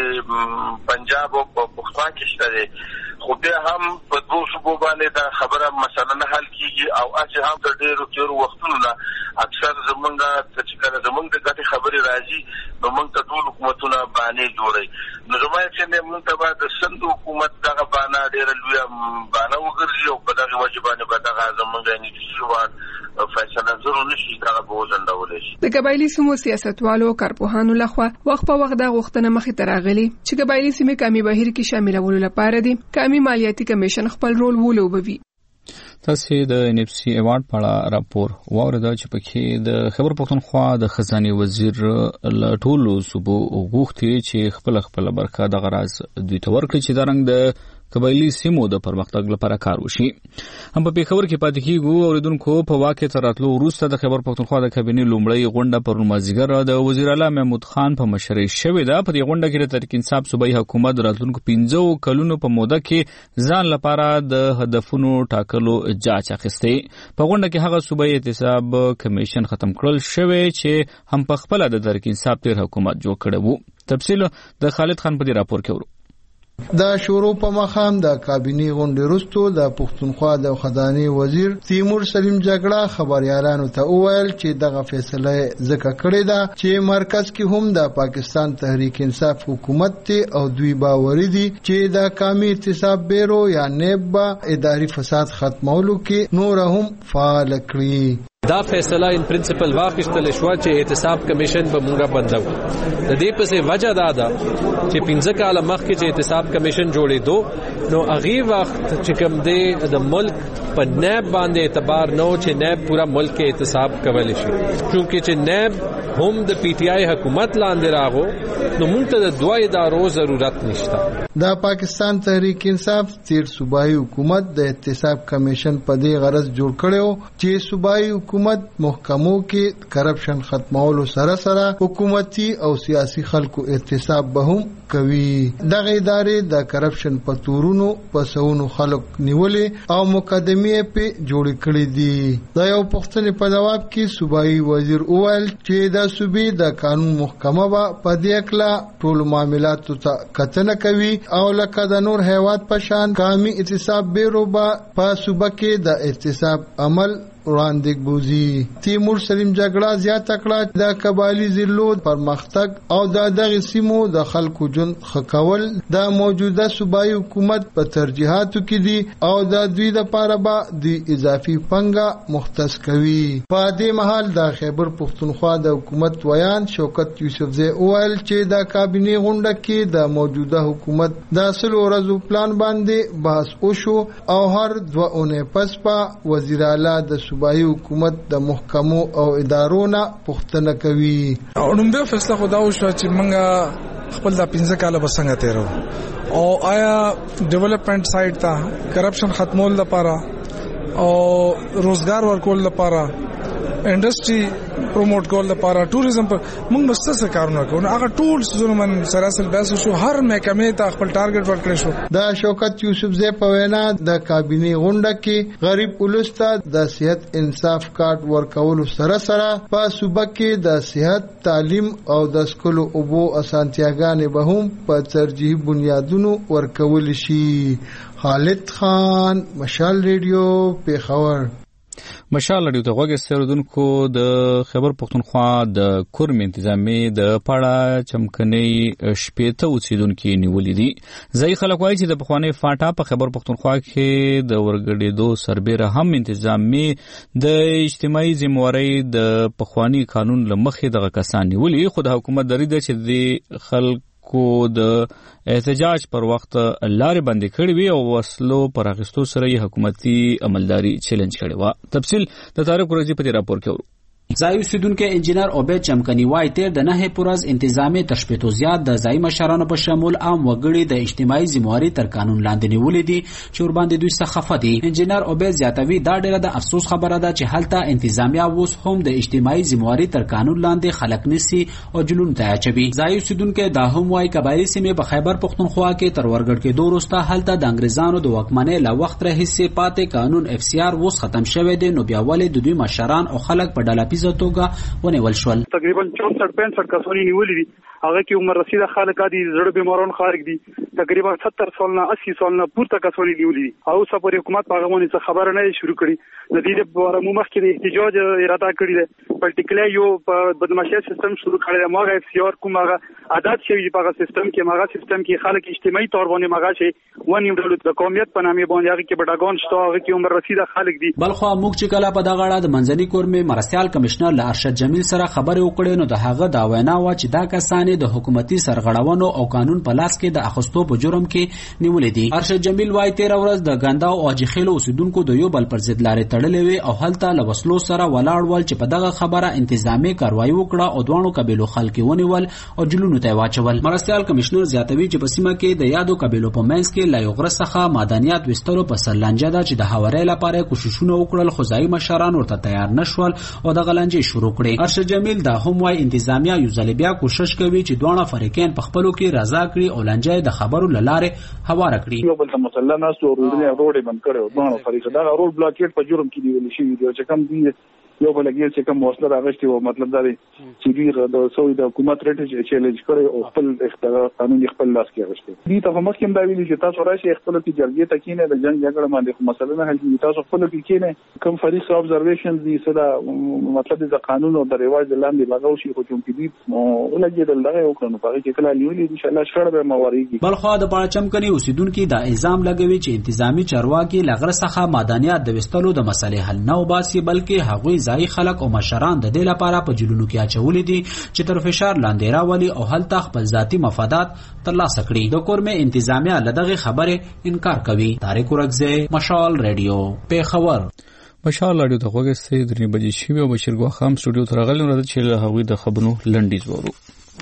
د پنجاب او پختون کې شته دی خو بیا هم په دوه صوبو باندې دا خبره مثلا نه حل کیږي او اځه هم د ډیرو ډیرو وختونو نه اکثر زمونږه چې کله زمونږ د ګټې خبرې راځي نو موږ ته ټول حکومتونه باندې جوړي. نو زموږ چې موږ ته بعد د سند حکومت دغه باندې ډیر لوی باندې وګرځي او په دغه واجبانه به دغه زمونږ نه شي فیصله ضرور نشي دا به وزندول شي. د قبایلی سیمو سیاستوالو کارپوهانو لخوا وخت په وخت دا غوښتنه مخې ته راغلي چې قبایلی سیمې کمی بهیر کې شاملولو لپاره دي کمی مالیاتي کمیشن خپل رول ولوبوي. تاسو د ان اف سی ایوارډ په اړه راپور واورئ چې پکې د خیبر پختونخوا د خزانه وزیر له ټولو صوبو غوښتي چې خپل خپل برخه د غراز دوی ته ورکړي چې دا رنګ د قبایلی سیمو د پرمختګ لپاره کار وشي. هم په پیښور کې پاتې کیږو اوریدونکو په واقع تر راتلو وروسته د خیبر پښتونخوا د کابینې لومړی غونډه پر مازیګر د وزیر اعلی محمود خان په مشرۍ شوې ده. په دې غونډه کې د تحریک انصاف صوبایي حکومت راتلونکو پنځو کلونو په موده کې ځان لپاره د هدفونو ټاکلو جاچ اخیستی. په غونډه کې هغه صوبایي احتساب کمیشن ختم کړل شوی چې هم په خپل د تحریک انصاف تیر حکومت جوړ کړی وو. تفصیل د خالد خان په دې راپور کې ورو. د شورو په مخام د کابینې غونډې وروسته د پښتونخوا د خزانه وزیر تیمور سلیم جګړه خبريالانو ته وویل چې دغه فیصله ځکه کړې ده چې مرکز کې هم د پاکستان تحریک انصاف حکومت ته او دوی باوري دي چې د قومي احتساب بیرو یا نیب با اداري فساد ختمولو کې نور هم فعال کړي. دا فیصله ان پرنسپل واخیستل شو چې احتساب کمیشن به مونږه بندو. د دې پسې وجه دا ده چې پنځه کاله مخکې چې احتساب کمیشن جوړې دو نو هغه وخت چې کوم دی د ملک په نیب باندې اعتبار نو چې نیب پورا ملک کې احتساب کول شي. چونکه چې نیب هم د پی ټی آی حکومت لاندې راغو نو مونږ ته د دوه ادارو ضرورت نشته. د پاکستان تحریک انصاف تیر صوبایي حکومت د احتساب کمیشن په دې غرض جوړ کړو چې صوبایي حکومت محکمو کې کرپشن ختمولو سره سره حکومتي او سیاسي خلکو احتساب به هم کوي. دغه ادارې د کرپشن په تورونو په سونو خلک نیولې او مقدمې په جوړ کړې دي. دا یو پښتني په جواب کې صوبایي وزیر وویل چې د صوبې د قانون محکمه په دې اکلا ټول معاملات ته کتنه کوي او لکه د نور هیواد په شان قومي احتساب بیرو په صوبه کې د احتساب عمل وړاندې بوزي. تیمور سلیم جګړه زیاته کړه د قبایلی ضلعو پرمختګ او د دغه سیمو د خلکو جون خکول د موجوده صوبایي حکومت په ترجیحاتو کې دي او د دوی لپاره به د اضافي پنګه مختص کوي. په دې مهال د خیبر پښتونخوا د حکومت ویان شوکت یوسفزی اول چې د کابینې غونډه کې د موجوده حکومت د اصل ورځو پلان باندې بحث وشو او هر دوه اونۍ پس په وزیر اعلی د صوبایي حکومت د محکمو او ادارو نه پوښتنه کوي. اړوندو فیصله خدا وشو چې موږ خپل د پنځه کاله بسنګ تیرو او آیا ډیولپمنٹ سایډ ته کرپشن ختمول لپاره او روزګار ورکول لپاره انډستری پروموټ کول لپاره ټوریزم پر موږ مستقل کارونه کوو. هغه ټول سونه من سراسل بحث شو هر محکمې ته خپل ټارګټ ورکړی شو. د شوکت یوسفزی په وینا د کابینې غونډه کې غریب ولسته د صحت انصاف کارت ورکول سره سره په صوبه کې د صحت تعلیم او د سکولو اوبو اسانتیاګانې به هم په ترجیحي بنیادونو ورکول شي. خالد خان، مشال ریډیو، پیښور. مشال لري ته غوږی سردونکو د خیبر پښتونخوا د کورم انتظامی د پاړه چمکنی شپېته اوسیدونکو نیولې دي. ځای خلک وایي چې د پخوانی فاټا په خیبر پښتونخوا کې د ورګډېدو سربېره هم انتظامی د اجتماعي ذمہواری د پخوانی قانون لمخې دغه کسان نیولې. خو د حکومت درې د چې د خلک کو د احتجاج پر وخت لارې بندې کړې وي او وسلو پر اخیستو سره یې حکومتي عملداري چیلنج کړې و. تفصیل د طارق ورزي په راپور کې ورو. ځای اوسیدونکو انجینر عبید چمکنی وایي تیر د نه پورز انتظامی تر شپېتو زیات د ځای مشرانو په شمول عام وګړي د اجتماعي ذمہواری تر قانون لاندې نیولې دي چې ور باندې دوی څخه خفه دي. انجینر عبید زیاتوي دا ډېره د افسوس خبره ده چې هلته انتظامیه اوس هم د اجتماعي ذمہواری تر قانون لاندې خلک نسی او جلون ته اچوي. ځای اوسیدونکو دا هم وایي قبایلی سیمې په خیبر پښتونخوا کې تر ورګړ کې دوه وروسته هلته د انګریزانو د واکمنۍ له وخت راهیسې پاتې قانون اف سی آر اوس ختم شوی دی. نو بیا ولې د دوی مشران او خلک په ډله پیزه توګه ونیول شول. تقریبا چونسठ پینسठ کسانی نیولې دي. هغه کې عمر رسیده خلک دي، زړه بیماران خارج دي. تقریبا ستر سال نه اسی سال نه پورته کسانی نیولې دي. او سپور حکومت په هغه باندې خبره نه شروع کړي. د دې لپاره مو مخکې د احتجاج اراده کړې ده. پرټیکولر یو بدمعشي سیستم شروع کړی دی. ماغه اف سی آر کوم هغه عادت شوی په هغه سیستم کې ماغه سیستم کې خلک اجتماعي تور باندې ماغه شي ونی د قومیت په نامه باندې هغه کې بډاګان شته. هغه کې عمر رسیده خلک دي. بلخو موږ چې کله په دغه اړه د منځني کورمې مرستيال کمشنر له ارشد جمیل سره خبرې وکړې نو د هغه دا وینا و چې دا کسان ډلې د حکومتي سرغړونو او قانون په لاس کې د اخستو په جرم کې نیولې دي. ارشد جمیل وايي تیر ورځ د ګندا او اجخیلو اوسیدونکو د یو بل پر ضد لارې تړلې وي او هلته له وسلو سره ولاړ ول چې په دغه خبره انتظامی کاروایی وکړه او دوانو قبیلو خلک ونیول او جلونو ته واچول. مرستيال کمشنر زیاتوي چې په سیمه کې د یادو قبیلو په منځ کې لا یو غره څخه معدنیات وستلو په سرلانجه ده چې د هواري لپاره کوششونه وکړل خو ځای مشران ورته تیار نشول او د غلنجې شروع کړې. ارشد جمیل دا هم وايي انتظامیه یو ځل بیا کوشش کوي چې دوه فریقین په خپلو کې رضا کړي او لنجې د خبرو لاره هواره کړي. یو بل ته مسله نه ستو ورونه روډ بند کړو دوه فریق دا رول بلاکیټ په جرم کې نیول شي چې کوم دی یو بل کې چې کوم موثر راغشتي او مطلب دا دی چې دوی د سوي د حکومت رټ چیلنج کړي او خپل اختیار قانوني خپل لاس کې راغشتي. دي ته هم کوم دا ویلي چې تاسو راشي خپل کې جرګې ته کینې د جنگ جګړه باندې مسله نه حل کیږي. تاسو خپل کې کینې کوم فریق ابزرویشن دي صدا مطلب د قانون او د رواج لاندې لګاو شي خو چې دي ولګي د لغه او قانون په کې کله نیولې ان شاء الله شړ به مواريږي. بلخو د پاچم کني اوسیدونکو دا الزام لګوي چې انتظامی چارواکي لغره څخه معدنیات د وستلو د مسلې حل نه وباسي بلکې هغوی ځای خلک او مشران د دې لپاره په جلونو کې اچولې دي چې تر فشار لاندې راولي او هلته خپل ذاتي مفادات ترلاسه کړي. د کورمه انتظامیه لدغه خبره انکار کوي. طارق ورغزه مشال رادیو پیښور. مشال رادیو ته وګورئ چې درې بجې شوی او بشیرګو خام سټوډیو ته راغلی نو چې هغوی د خبرونو لنډیز وورو.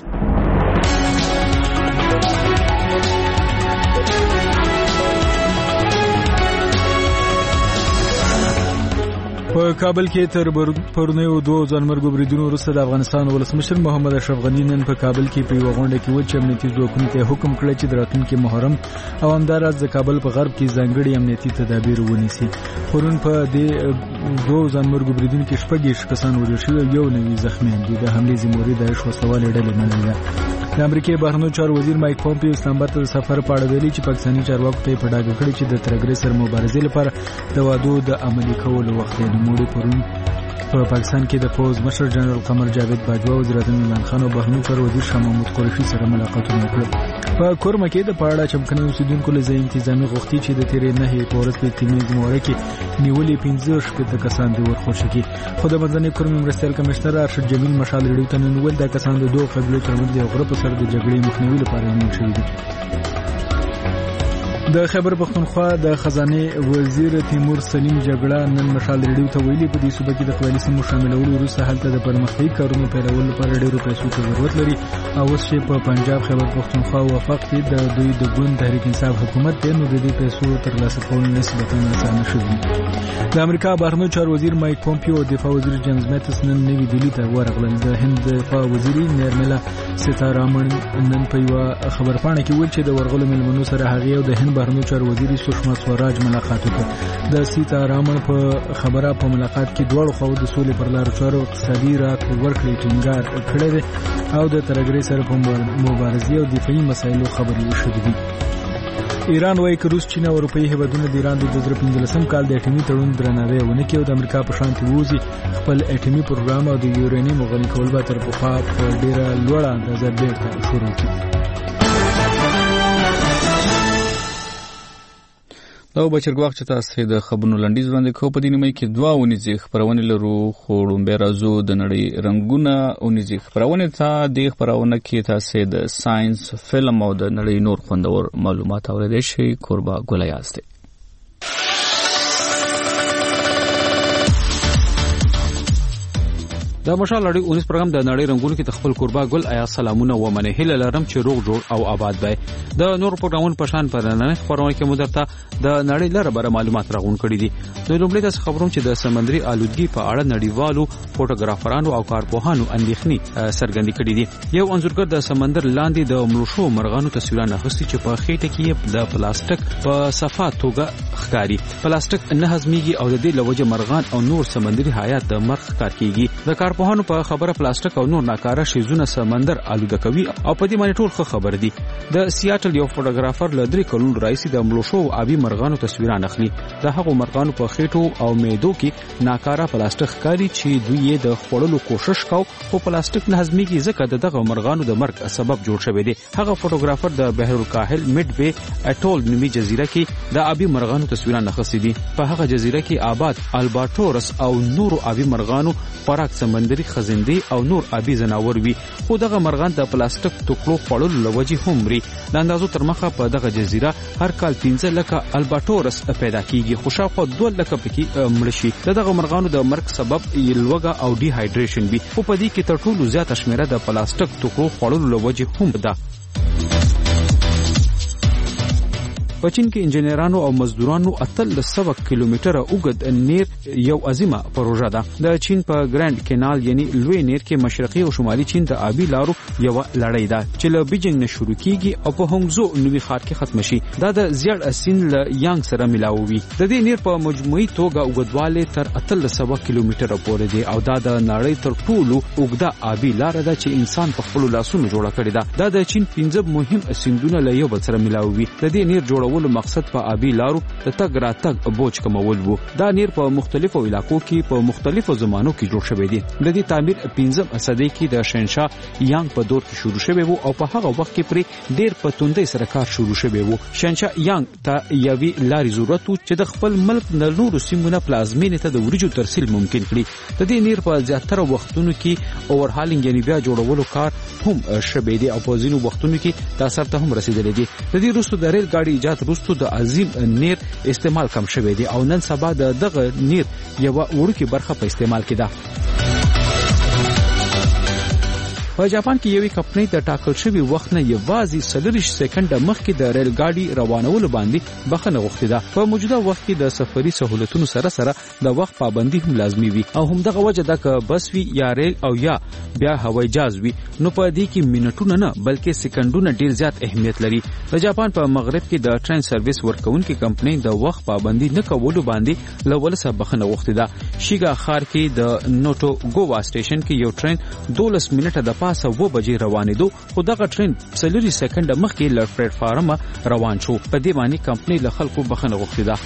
په کابل کې تر پرونیو دوه ځانمرګو بریدونو وروسته د افغانستان ولسمشر محمد اشرف غني نن په کابل کې په یو غونډه کې وچ امنیتي ځواکونو ته حکم کړی چې د راتلونکي محرم او همداراز د کابل په غرب کې ځانګړي امنیتي تدابیر ونیسي. پرون په دې دوه ځانمرګو بریدونو کې شپږ کسان وژل شوي او یو نوي زخمیان دي. د حملې ذمہواري د وسلوالې ډلې منلې ده. د امریکای بهرنیو چارو وزیر مایک پومپیو اسلام آباد ته سفر په اړه ویلي چې پاکستاني چارواکو ته په ډاګه کړی چې د ترګرې سره مبارزې لپاره د وادو د عملي کولو وخت دی. نوموړي پرون په پاکستان کې د فوز مشر جنرال قمر جاوید باجوا وزیر اعظم عمران خان او بهرنیو چارو وزیر شاه محمود قریشي سره ملاقاتونه وکړل. په کورمه کې د پاړه چمکني اوسیدونکو له ځای انتظامی غوښتي چې د تیرې نهې په ورځ په تیمې ګموره کې نیولې پنځه شپږ کسان دي ورخوشي کې. خو د منځنۍ کورمې مرستیال کمشنر ارشد جمیل مشال ریډیو ته نن ویل دا کسان د دوه قبیلو ترمنځ د غره په سر د جګړې مخنیوي لپاره نیول شوي دي. د خیبر پختونخوا د خزانه وزیر تیمور سلیم جګړه نن مشال ریډیو ته ویلي په دې صوبه کې د قبایلي سیمو شاملولو وروسته هلته د پرمختګ کارونو پیلولو لپاره ډېرو پیسو ته ضرورت لري او اوس چې په پنجاب خیبر پختونخوا وفاق کې د دوی د ګوند تحریک انصاف حکومت دی نو د دې پیسو ترلاسه کول نسبتاً اسانه شوي. د امریکا بهرنیو چارو وزیر مایک پومپیو او دفاع وزیر جیمز میتس نن نوي دهلي ته ورغلل. د هند دفاع وزیر نرملا سیتارامن نن په یوه خبرپاڼه کې ویل چې د ورغلو مېلمنو سره هغې او د هند بهرنیو چارو وزیر سشما سوراج ملاقات وکړ. د سیتارامن په خبره په ملاقات کې دواړو خواو د سولې پر لارو چارو اقتصادي راکړې ورکړې ټینګار کړی دی او د ترګرې سره په مبارزې او دفاعي مسایلو خبرې شوې دي. ایران وايي چې روس، چین او اروپאי هیوادونه د ایران د دوه زره پنځلسم کال د اټومي تړون درناوی ونه کړي او د امریکا په شان ووزي خپل اټومي پروګرام او د یورانیم غني کول به تر پخوا په ډیره لوړه اندازه بیرته شروع کړي. دا بچرګ وخت چې تاسو د خبرونو لنډیز وړاندې کوو په دې نیمه کې دوه ونیزې خبرونه لرو خو لومبه راځو د نړۍ رنگونه ونیزې خبرونه ته د خبرونه کې تاسو د ساينس فلم او د نړۍ نور خوندور معلومات اورئ شي. قربا ګلیاست دا مشال لړۍ اونیس پروګرام د نړۍ رنگونو کې تخپل قربا ګل آیا سلامونه و منه هله لرم چې روغ جوړ او آباد وي. د نور پروګرامونو په شان پر نن خبرونه کې مدرته د نړۍ لره بر معلومات راغون کړي دي. د لومړي تاسو خبروم چې د سمندري آلودګي په اړه نړیوالو فوټوګرافرانو او کارپوهانو اندېښنې څرګندې کړې دي. یو انځورګر د سمندر لاندې د ملوشو مرغانو تصویرونه اخیستي چې په خېټه کې د پلاستیک په صفه توګه ښکاري. پلاستیک نه هضميږي او د دې لوجه مرغان او نور سمندري حیات د مرغ ښکار کیږي. د کارپوهانو په خبره پلاستیک او نور ناکاره شیزونه سمندر آلوده کوي او په دې باندې ټول ښه خبر دي. د سیاتل یو فوټوګرافر له درې کلونو راځي د ملوشو او آبي مرغانو تصویرونه اخلي. د هغو مرغانو په خېټو او میدو کې ناکاره پلاستیک ښکاري چې دوی یې د خوړلو کوشش کاو خو پلاستیک نه هضميږي ځکه دغه مرغانو د مرګ سبب جوړ شوی دی. هغه فوټوګرافر د بحر الکاهل میډ بی اټول نومي جزیره کې د آبي مرغانو تصویرونه اخیستي دي. په هغه جزیره کې آباد الباټورس او نورو آبي مرغانو خوراک سمندري سمندري خزندې او نور آبي ځناور وي، خو دغه مرغان د پلاستیک ټوکرو خوړلو لوجې هم مري. د اندازو تر مخه په دغه جزیره هر کال پنځه لکه الباټورس پیدا کیږي، خو شاوخوا دوه لکه پکې مړه شي. دغه مرغانو د مرګ سبب لوږه او ډي هایډریشن وي، خو په دې کې تر ټولو زیاته شمیره د پلاستیک ټوکرو خوړلو لوجې هم ده. په چین کې انجنیرانو او مزدورانو اتل سو کیلومتره اوږد نیر یو عظیمه پروژه ده. د چین په ګرانډ کینال یعنی لوی نیر کې مشرقي او شمالي چین د آبي لارو یو لړۍ ده چې له بیجینګ نه شروع کیږي او په هونګزو نوي ښار کې ختم شي. دا د زیړ سین له یانګ سره ملاوي. د دې نیر په مجموعي توګه اوږدوالی تر اتل سو کیلومتره پورې دی او دا د نړۍ تر ټولو اوږده آبي لار ده چې انسان په خپل لاسونو جوړه کړې ده. دا د چین پنځه مهم سیندونه له یو بل سره ملاوي. د دې نیر جوړ ولو مقصد په آبي لارو د تګ راتګ بوج کمول وو. دا نیر په مختلفو علاقو کې په مختلفو زمانو کې جوړ شوی دی. د دې تعمیر پنځم صدۍ کې د شنشاه یانګ په دور کې شروع شوی وو او په هغه وخت کې پرې ډیر په توندۍ سره کار شروع شوی وو. شنشاه یانګ ته یوې لارې ضرورت وو چې د خپل ملک د نورو سیمونو پلازمینې ته د ورجو ترسیل ممکن کړي. د دې نیر په زیاتره وختونو کې اوورهالینګ یعنی بیا جوړولو کار هم شوی دی او په ځینو وختونو کې دا سرته هم رسیدلی دی. د دې وروسته د ریل ګاډي ایجاد وروسته د عظیم نیر استعمال کم شوی دی او نن سبا د دغه نیر یو وړوکی برخه په استعمال کې ده. په جاپان کې یوې کمپنۍ د ټاکل شوی وخت نه یوازې څلورویشت سکند مخکې د ریل ګاډي روانولو باندې بخښنه غوښتې ده. په موجوده وخت کې د سفري سہولتونو سره سره د وخت پابندي هم لازمي وي او همدغه وجه ده که بس وي یا ریل او یا بیا هوایي جهاز وي نو په دې کې منټونه نه بلکې سکندونه ډیر زیات اهمیت لري. د جاپان په مغرب کې د ټرین سرویس ورکوونکې کمپنۍ د وخت پابندي نه کولو باندې له ولسه بخښنه غوښتې ده. شیګا ښار کې د نوټو ګوا سټیشن کې یو ټرین دولس منټه د پاسه و بجې روانېدو خو دغه ټرین څلورویشت سکند مخکې له پلیټ فارمه روان شو. په دې باندې کمپنۍ له خلکو بخښنه غوښتې ده.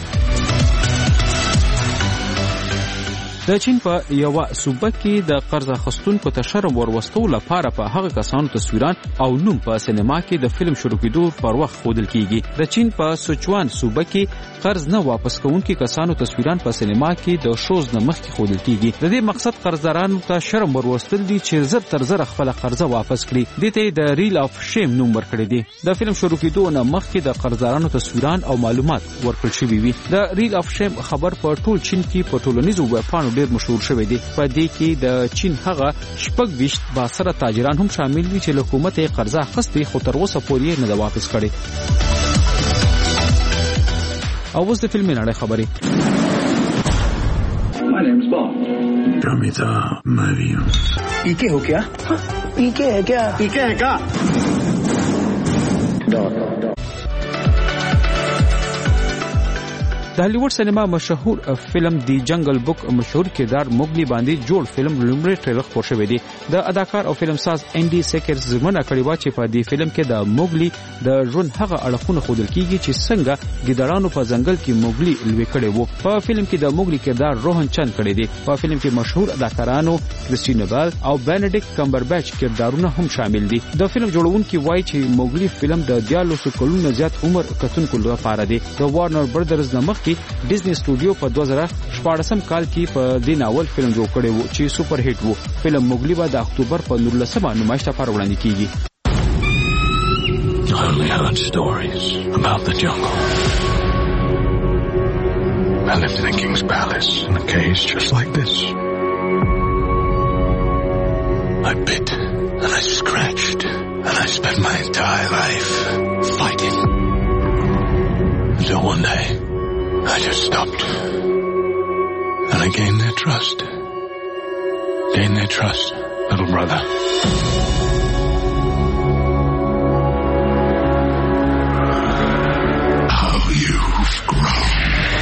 د چین په یو صوبه کې د قرض اخیستونکو ته شرم وروستو لپاره په هغه کسانو تصویران او نوم په سینما کې د فلم شروع کېدو پر وخت ښودل کیږي. د چین په سوچوان صوبه کې قرض نه واپس کوونکي کسانو تصویران په سینما کې د شوز نه مخکې ښودل کیږي. د دې مقصد قرضدارانو ته شرم وروستل دي چې زر تر زر خپل قرضه واپس کړي. دې ته د ریل اف شیم نوم ورکړی دی. د فلم شروع کېدو نه مخکې د قرضدارانو تصویران او معلومات ورکړل شوي وي. د ریل اف شیم خبر په ټول چین کې په ټولنیزو ویبپاڼو ډیر مشهور شوی دی. په دې کې د چین هغه شپږ ویشت باسره تاجران هم شامل دي چې له حکومت یې قرضه اخیستې خو تر اوسه پورې نه ده واپس کړې. او اوس د فلمي نړۍ خبرې. My name's Bond. Kamita Mario. ¿Y qué हो क्या? ¿Y qué है क्या? ¿Y qué है क्या? Dot. د هالیوډ سینما مشهور فلم دی جنگل بک مشهور کردار موګلی باندې جوړ فلم لومړی ټریلر خپور شوی دی. د اداکار او فلم ساز انډي سیکرز زمونه کړی و چې په دې فلم کې د موګلی د ژوند هغه اړخونه ښودل کیږي چې څنګه ګیدړانو په ځنګل کې موګلی لوي کړی وو. په فلم کې د موګلی کردار روهن چند کړی دی. په فلم کې مشهور اداکارانو کریسټین بیل او بینډیکټ کمبربچ کردارونه هم شامل دي. د فلم جوړونکي وایي چې موګلی فلم د دیارلسو کلونو زیات عمر کتونکو لپاره دی. د وارنر برادرز نامه ډیزنی سټوډیو په دوه زره شپاړسم کال کې په دې ناول فلم جوړ کړی وو چې سپر هټ وو. فلم موګلی به د اکتوبر په نولسمه نمایش لپاره وړاندې کیږي. I only heard stories about the jungle. I lived in a king's palace in a cage just like this. I bit and I scratched and I spent my entire life fighting. Until one day I just stopped. And I gained their trust. Gained their trust, little brother. How you've grown.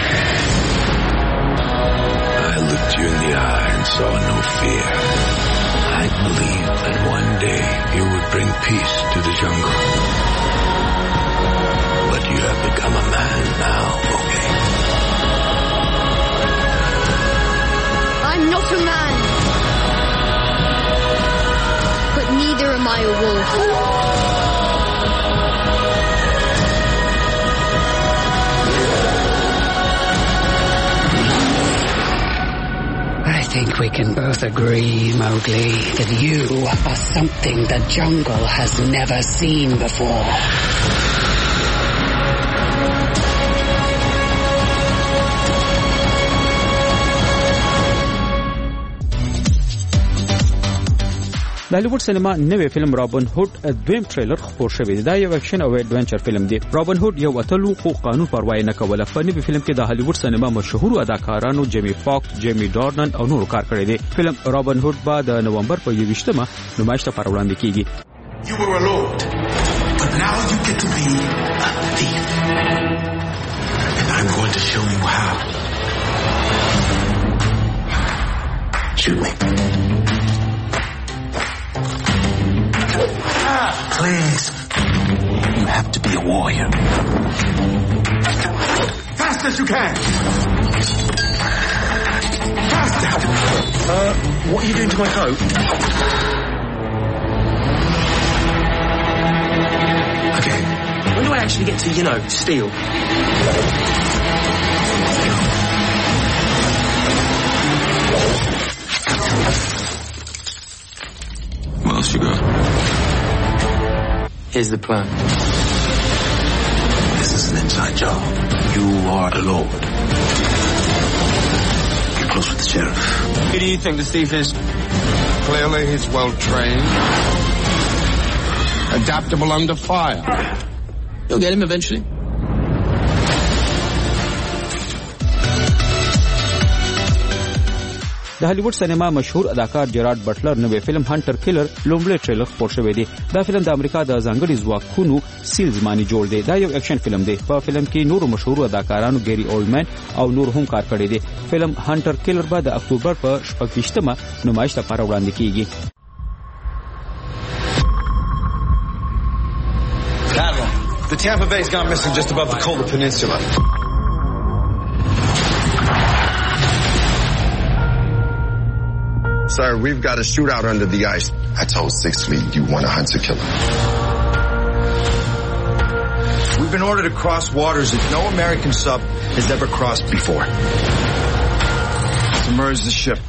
I looked you in the eye and saw no fear. I believed that one day you would bring peace to the jungle. But you have become a man now, okay? I'm not a man. But neither am I a wolf. I think we can both agree, Mowgli, that you are something the jungle has never seen before. د هالیوډ سینما نوې فلم رابن هود دویم ټریلر خپور شوی دی. دا یو اکشن او ایڈونچر فلم دی. رابن هود یو اتلو خو قانون پروا نه کوله. په نوې فلم کې د هالیوډ سینما مشهور اداکارانو جیمی فاکس، جیمی ډارنن او نور کار کړی دی. فلم رابن هود به د نومبر په یوویشتمه نمایش ته وړاندې کیږي. You were a lord, but now you get to be a thief. And I'm going to show you how. Shoot me. Please. You have to be a warrior. Fast as you can. Faster. Uh, what are you doing to my coat? Okay. When do I actually get to, you know, steal? What else you got? Here's the plan. This is an inside job. You are a lord. Get close with the sheriff. Who do you think the thief is? Clearly he's well trained. Adaptable under fire. You'll get him eventually. د هالیوډ سینما مشهور اداکار جیرارد بټلر نوې فلم هانټر کیلر لومړی ټریلر خپور شوی دی. دا فلم د امریکا د ځانګړي ځواکونو سیلز مانی جوړ دی. دا یو اکشن فلم دی. په فلم کې نور مشهور اداکارانو ګری اولډمن او نور هم کار کړی دی. فلم هانټر کیلر به د اکتوبر په شپږویشتمه نمایش ته وړاندې کیږي. Admiral, the Tampa Bay's gone missing just above the Colder Peninsula. Sir, we've got a shootout under the ice. I told Sixth Fleet you want a hunter killer. We've been ordered to cross waters that no American sub has ever crossed before. Submerge the ship.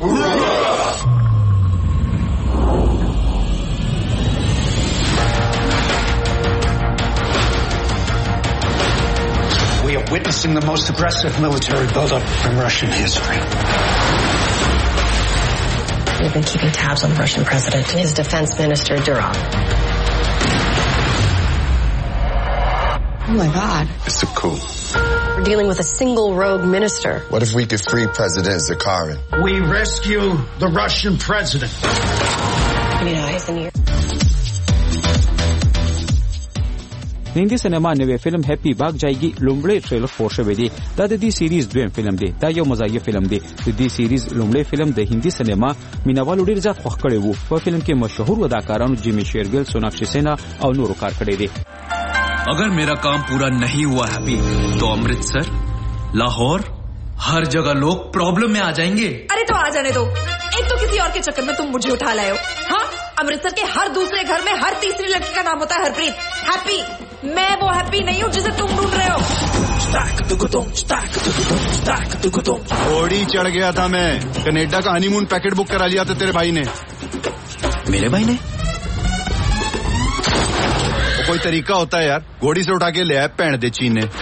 We are witnessing the most aggressive military buildup in Russian history. We've been keeping tabs on the Russian president and his defense minister, Durov. Oh my God. It's a coup. We're dealing with a single rogue minister. What if we could free President Zakharin? We rescue the Russian president. You need eyes in your... د هندي سینما نوې فلم هپی باغ جایږي لومړی ټریلر خپور شوی دی. دا د دې سیریز دویم فلم دی. دا یو مزاحیه فلم دی. د دې سیریز لومړی فلم د هندي سینما مینوالو ډیر زیات خوښ کړی وو. په فلم کې مشهور اداکارانو جیمی شیرګل، سوناکشی سینها او نورو کار کړی دی. अगर मेरा काम पूरा नहीं हुआ हैप्पी तो अमृतसर, लाहौर, हर जगह लोग प्रॉब्लम में आ जाएंगे. अरे तो आ जाने दो. एक तो किसी और के चक्कर में तुम मुझे उठा लाए हो. हाँ, अमृतसर के हर दूसरे घर में हर तीसरी लड़की का नाम होता है हरप्रीत. हैप्पी, मैं वो हैप्पी नहीं हूँ जिसे तुम ढूंढ रहे हो. घोड़ी चढ़ गया था मैं. कनाडा का हनीमून पैकेट बुक करा लिया था तेरे भाई ने. मेरे भाई ने? वो कोई तरीका होता है यार. घोड़ी से उठा के ले आए पैण दे चीन ने.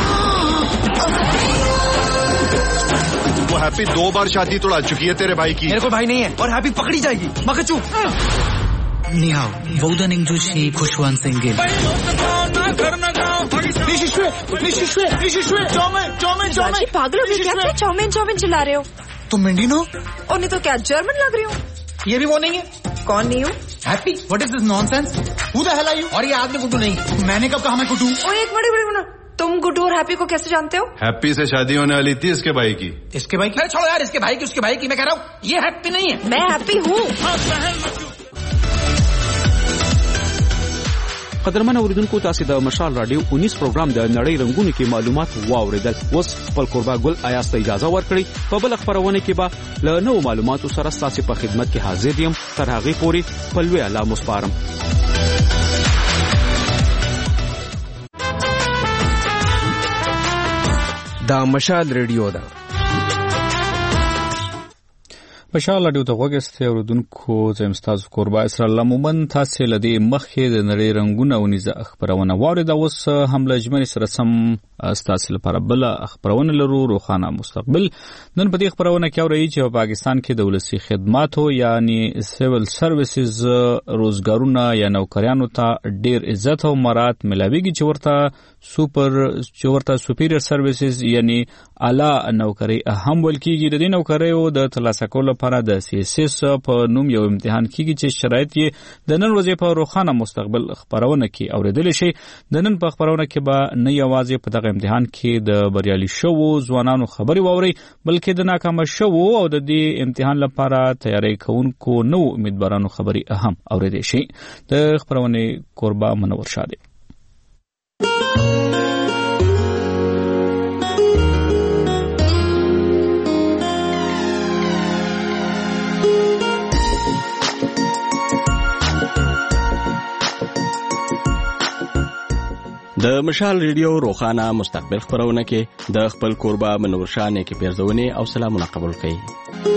वो हैप्पी दो बार शादी तोड़ा चुकी है तेरे भाई की. मेरे को भाई नहीं है और हैप्पी पकड़ी जाएगी. मकचू निहाव वोदन इंगजुशी खुशवान सिंगल पागल हो गए क्या? क्या चौमिन चौमिन चिल्ला रहे हो? तुम इंडियन हो और नहीं तो क्या जर्मन लग रही हो? ये भी वो नहीं है. कौन नहीं हूँ? Happy, what is this nonsense? Who the hell are you? और ये आदमी गुड्डू नहीं. मैंने कब कहा मैं गुड्डू? ओ एक बड़ी बड़ी बना. तुम गुड्डू और हैप्पी को कैसे जानते हो? हैप्पी से शादी होने वाली थी इसके भाई की. इसके भाई की? अरे छोड़ो यार, इसके भाई की उसके भाई की. मैं कह रहा हूँ ये हैप्पी नहीं है. मैं हैप्पी हूँ. قدرمن اوریدونکو تاسو د مشال رادیو انیس پروګرام د نړۍ رنگونو کې معلومات واوریدل. اوس خپل قربا ګل آیاست اجازه ورکړي په بل خبرونه کې به له نو معلوماتو سره تاسو په خدمت کې حاضر یم. تر هغه پورې په لوی الله مسپارم. دا مشال رادیو ده. بشار لډیو ته وګستې اوردونکو زم تاسو قربا اسرائیل عمومن تاسو لدی مخې د نړۍ رنگونه او نيزه خبرونه واره دا اوس هم لجمن سره سم تاسو لپاره بل خبرونه لرو روخانه مستقبل نن په دې خبرونه کې اوري چې په پاکستان کې د ولسی خدماتو یعنی سیویل سرویسز روزګارونه یا نوکریانو ته ډیر عزت او مراد ملاويږي چې ورته سوپر چې ورته سپیریئر سرویسز یعنی اعلی نوکری هم ولکېږي د دې نوکریو د ترلاسه کولو لپاره د سی اس اس په نوم یو امتحان کیږي چې شرایط یې د نن ورځې په روخانه مستقبل خبرونه کې اوریدل شي د نن په خبرونه کې به نه یوازې په دغه امتحان کې د بریالي شو ځوانانو خبري ووري بلکې د ناکام شو او د دې امتحان لپاره تیاری کوونکو نو امیدوارانو خبري اهم اوریدل شي د خبرونه قربا منور شاده د مشال ریډیو روخانه مستقبل خبرونه کې د خپل قربا منور شاه کې پیرزونه او سلامونه قبول کړئ.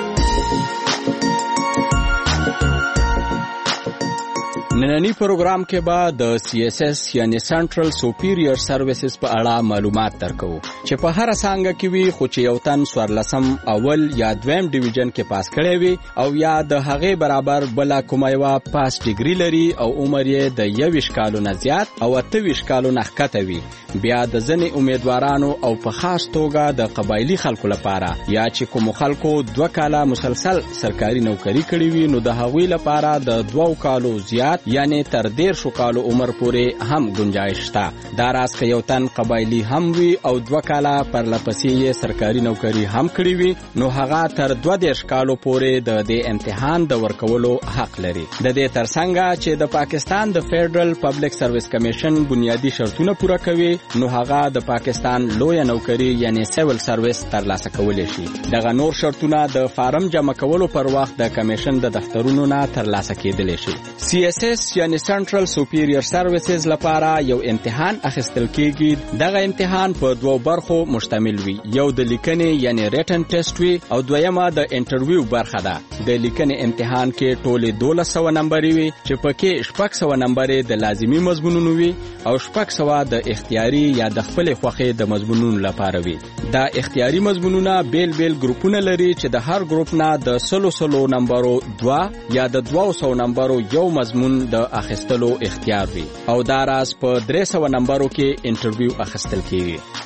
نننی پروګرام کې به د سی اس اس یعنی سنټرل سپیریئر سرویسز په اړه معلومات درکو چې په هر څنګه کې وي خو چې یو تن سورلسم اول یا دویم ډیویژن کې پاس کړی وي او یا د هغه برابر بل کومه یو پاس ډیګری لري او عمر یې د یویش کالو نه زیات او اتویش کالو نه ښکته وي بیا د ځنې امیدوارانو او په خاص توګه د قبایلی خلکو لپاره یا چې کوم خلکو دوه کاله مسلسل سرکاري نوکری کړی وي نو د هغوی لپاره د دوه کالو زیات یعنی تر ډیر شو کالو عمر پورې هم گنجائش شته دا راز که یو تن قبایلی هم وي او دوه کاله پر لپسې یې سرکاري نوکری هم کړی وي نو هغه تر دوه دیرش کالو پورې د دې امتحان د ورکولو حق لري د دې ترڅنګ چې د پاکستان د فیډرل پبلک سرویس کمیشن بنیادی شرطونه پوره کوي نو هغه د پاکستان لوی نوکری یعنی سیویل سرویس ترلاسه کولی شي دغه نور شرطونه د فارم جمع کولو پر وخت د کمیشن د دفترونو نه ترلاسه کېدلی شي سی اس اس یعنی سنټرل سپیریئر سرویسز لپاره یو امتحان اخیستل کېږي دغه امتحان په دوه برخو مشتمل وي یو د لیکنې یعنی ریټن ټیسټ وي او دویمه د انټرویو برخه ده د لیکنې امتحان کې ټولې دولس سوه نمبرې وي چې پکې شپږ سوه نمبرې د لازمي مضمونونو وي او شپږ سوه د اختیاري یا د خپلې خوښې د مضمونونو لپاره وي دا اختیاري مضمونونه بیل بیل ګروپونه لري چې د هر ګروپ نه د سلو سلو نمبرو دوه یا د دوه سوه نمبرو یو مضمون د اخیستلو اختیار وي او دا راز په درې سوه نمبرو کې انټرویو اخیستل کیږي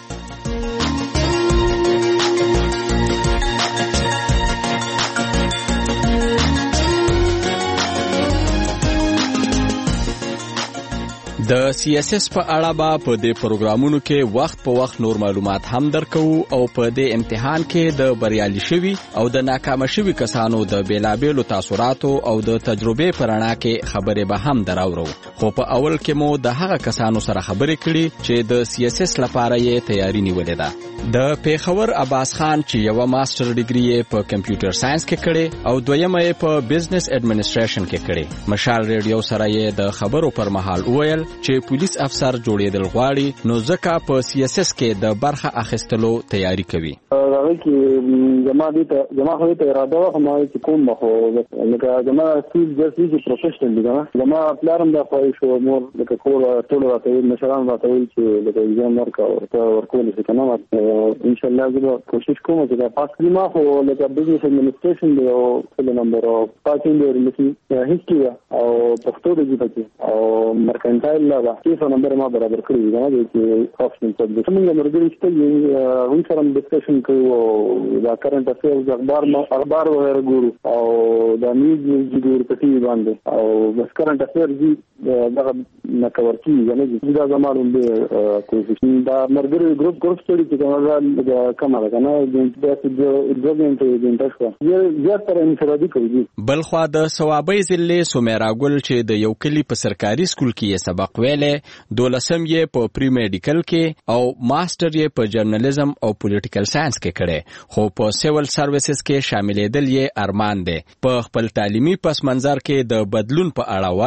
د سی اس اس په اړه به په دې پروګرامونو کې وخت په وخت نور معلومات هم درکو او په دې امتحان کې د بریالي شوي او د ناکام شوي کسانو د بیلابیلو تاثیراتو او د تجربې په رڼا کې خبرې به هم دراورو خو په اول کې مو د هغه کسانو سره خبرې کړي چې د سی اس اس لپاره یې تیاری نیولې ده د پیښور عباس خان چې یو ماستر ډیګري یې په کمپیوټر ساينس کې کړي او دویمه یې په بزنس اډمنسټریشن کې کړي مشال ریډیو سره یې د خبرو پر مهال وویل چې پولیس افسر جوړېدل غواړي نو ځکه په سی اس اس کې د برخه اخیستلو تیاری کوي هغه کې جما دي ته جما خو ته اراده وه ما چې کوم مخو لکه جما سیز د سیز پروفیشنل دي جما پلانم دا خو شو مور لکه کول ټول راته مشران راته ویل چې لکه ایجان ورکا ورته ورکول شي کنه ان شاء الله زه کوشش کوم چې دا پاس کړم خو لکه بزنس اډمنسټریشن دی او فل نمبر او پاتین دی لکه هیڅ او پښتو دی پکې او مرکنټایل لا څه نمبر ما برابر کړی دی چې آپشن په دې څنګه مرګري چې وین سره ډسکشن کوو دا کرنٹ افیرز اخبار اخبار وغیرہ ګورو او دا نیوز نیوز ګورو په ټي وي باندې او بس کرنٹ افیرز دا نه کور کیږي نه دا زموږ د کوشش دا مرګري ګروپ ګروپ سټډي چې دا کومه ده نه د دې د انټرشو یا تر انفرادي کوي بلخوا د ثوابي ضلع سومیرا ګل چې د یو کلی په سرکاري سکول کې سبق ویلې دولسم یې په پری میډیکل کې او ماستر یې په جرنالیزم او پولیټیکل ساينس کې کړي خو په سیویل سرویسز کې شاملېدل یې ارمان دی په خپل تعلیمي پس منظر کې د بدلون په اړه وایي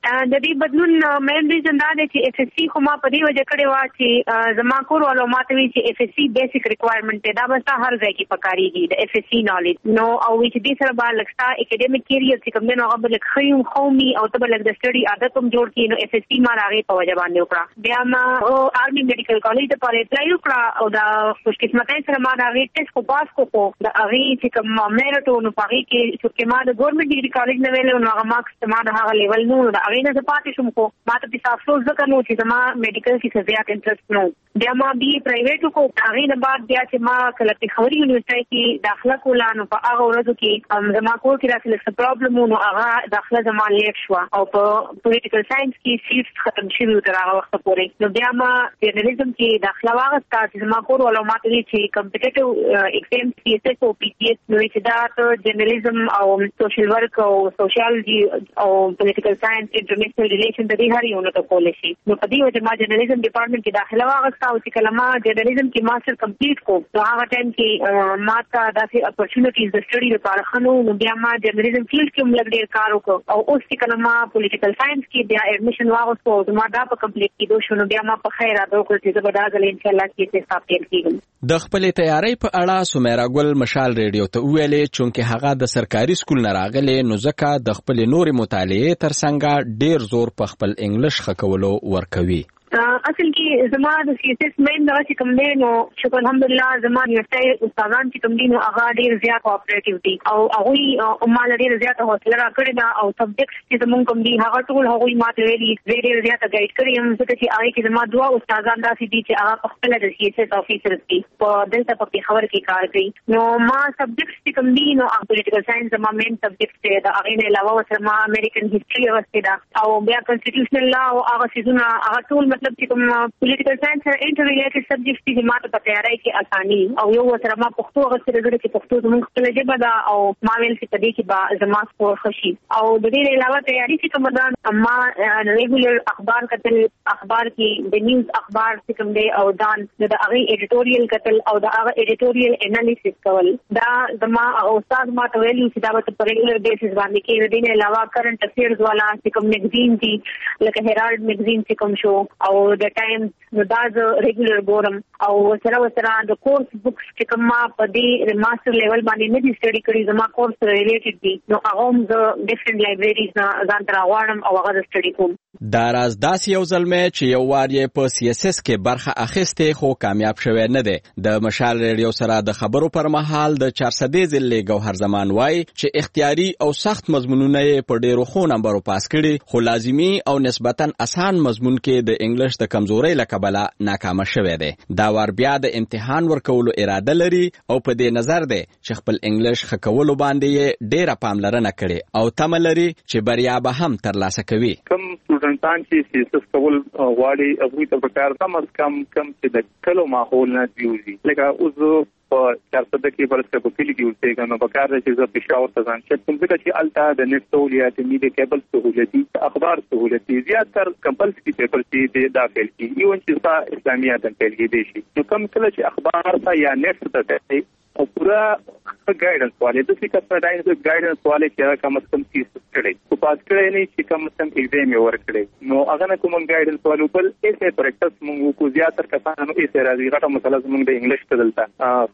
د دې بدلون مین ریزن دا دی چې اف اس سی خو ما په دې وجه کړې وه چې زما کور والو ماته وی چې اف اس سی بیسیک ریکوایرمنټ دی دا به ستا هر ځای کې پکارېږي د اف اس سی نالج نو او وی چې دې سره به لږ ستا اکیډمیک کیریئر چې کوم دی نو هغه به لږ ښه وي ښه ومي او ته به لږ د سټډي عادت هم جوړ کړي نو اف اس سی ما د هغې په وجه باندې وکړه. بیا ما آرمي میډیکل کالج دپاره اپلای وکړه او د خوشقسمتۍ سره ما د هغې ټسټ خو پاس کړو خو د هغې چې کوم میرټ و نو په هغې کې چونکې ما د ګورمنټ ډګري کالج نه ویلی نو هغه مارکس ما د هغه لیول نه نو د هغې نه زه پاتې شوم خو ما ته پسې افسوس ځکه نو چې زما میډیکل کې څه زیات انټرسټ نه و. بیا ما بي اے پرایویټ وکړو هغې نه بعد بیا چې ما کله پېښوري یونیورسټۍ کې داخله کوله نو په هغه ورځو کې زما کور کې داسې لږ څه پرابلم و نو هغه داخله زما لیټ شوه او په پولیټیکل ساینس کې سیټس ختم شوي وو تر هغه وخته پورې نو بیا ما جرنالیزم کې داخله واخیسته چې زما کور والو ما ته ویل چې کمپیټیټیو اکزام سی ایس ایس او پي سي ایس نو چې دا ته جرنالیزم او سوشل ورک او سوشیالوجي او پولیټیکل ساینس انټرنیشنل ریلیشن د دې هر یو نه ته کولی شي نو په دې وجه ما جرنالیزم ډپارټمنټ کې داخله واخیسته او چې کله ما جرنالیزم کې ماسټر کمپلیټ کړو نو هغه ټایم کې ما ته داسې اپورچونیټیز د سټډي لپاره ښه نه نو بیا ما جرنالیزم فیلډ کې هم لږ ډېر کار وکړو او اوس چې کله ما پولیټیکل ساینس کې بیا ایډمیشن واغوستو او زما دا په کمپلیټ کېدو شو نو بیا ما په ښه اراده وکړه چې زه به دا ځل انشاءالله کې حساب پیل کېږم. د خپلې تیارۍ په اړه سمیرا ګل مشال ریډیو ته وویلې چونکې هغه د سرکاري سکول نه راغلې نو ځکه د خپلې نورې مطالعې ترڅنګ ډېر زور په خپل انګلیش ښه کولو ورکوي. اصل کې زما د سی ایس ایس مین دغه چې کوم دی نو شکر الحمدلله زما یونیورسټۍ استادان چې کوم دي نو هغه ډېر زیات کوآپریټیو دي او هغوی ما له ډېره زیاته حوصله راکړې ده او سبجیکټس چې زمونږ کوم دي هغه ټول هغوی ما ته ویلي زه ډېره زیاته ګایډ کړې یم ځکه چې هغې کې زما دوه استادان داسې دي چې هغه پخپله د سی ایس ایس افیسرز دي په دلته په پېښور کې کار کوي نو ما سبجیکټس چې کوم دي نو پولیټیکل ساینس زما مین سبجیکټ دی د هغې نه علاوه ورسره ما امریکن هسټري اخیستې ده او بیا کنسټیټیوشنل لا او هغه څیزونه هغه ټول مطلب چې کوم پولیټیکل ساینس سره انټر ریلیټډ سبجیکټس دي ما ته په تیاری کې اساني او یو ورسره ما پښتو اخیستې ده چې پښتو زموږ خپله ژبه ده او ما ویل چې په دې کې به زما سکور ښه شي او د دې نه علاوه تیاري چې کومه ده ما ریګولر اخبار کتل اخبار کې د نیوز اخبار چې کوم دی او دان د هغې ایډیټوریل کتل او د هغه ایډیټوریل انالیسس کول دا زما استاد ما ته ویلي چې دا به ته په ریګولر بیسس باندې کې د دې نه علاوه کرنټ افیرز والا چې کوم میګزین دي لکه هیرالډ میګزین چې کوم شو او د ټایم نو دا زه ریګولر ګورم او ورسره ورسره د کورس بکس چې کوم ما په دې ماسټر لیول باندې نه دي سټډي کړي زما کورس سره ریلیټډ دي نو هغه هم زه ډفرنټ لایبرریز نه ځان ته راغواړم او هغه زه سټډي کوم. دا راز داسې یو زلمی چې یو وار یې په سی ایس ایس کې برخه اخیستې خو کامیاب شوی نه دی. د مشال ریډیو سره د خبرو پر مهال د چارسدې ضلع ګوهر زمان وایي چې اختیاري او سخت مضمونونه یې په ډېرو ښو نمبرو پاس کړي خو لازمي او نسبتا اسان مضمون کې د انګلیش د کمزورۍ له کبله ناکامه شوی دی. دا وار بیا د امتحان ورکولو اراده لري او په دې نظر دی چې خپل انګلیش ښه کولو باندې یې ډېره پاملرنه کړې او تمه لري چې بریا به هم ترلاسه کوي. سټوډنټان چې سی ایس ایس کول غواړي هغوی ته پکار کم از کم کم چې د کلو ماحول نه دیوزي لکه اوس په چارسده کې ورسره په کلي کې اوسېږم نو پکار دی چې زه پېښور ته ځم چې کوم ځکه چې هلته د نېټ سهولیت میډیا کیبل سهولتي اخبار سهولتي زیاتر کمپلسري پیپر چې دی دا فیل کېږي ایون چې ستا اسلامیات هم فیل کېدی شي نو کوم کله چې اخبار ته یا نېټ ته کوي او پورا ګایډنس والے د څه کس ډاینس ګایډنس والے چې کم از کم تیس کړي خو پاس کړي نه چې کم از کم ایگزام یې ورکړي نو هغه نه کوم ګایډنس والو بل ایسه پریکټس موږ کو زیاتر کسانو ایسه راځي غټه مسله زموږ د انګلیش ته دلته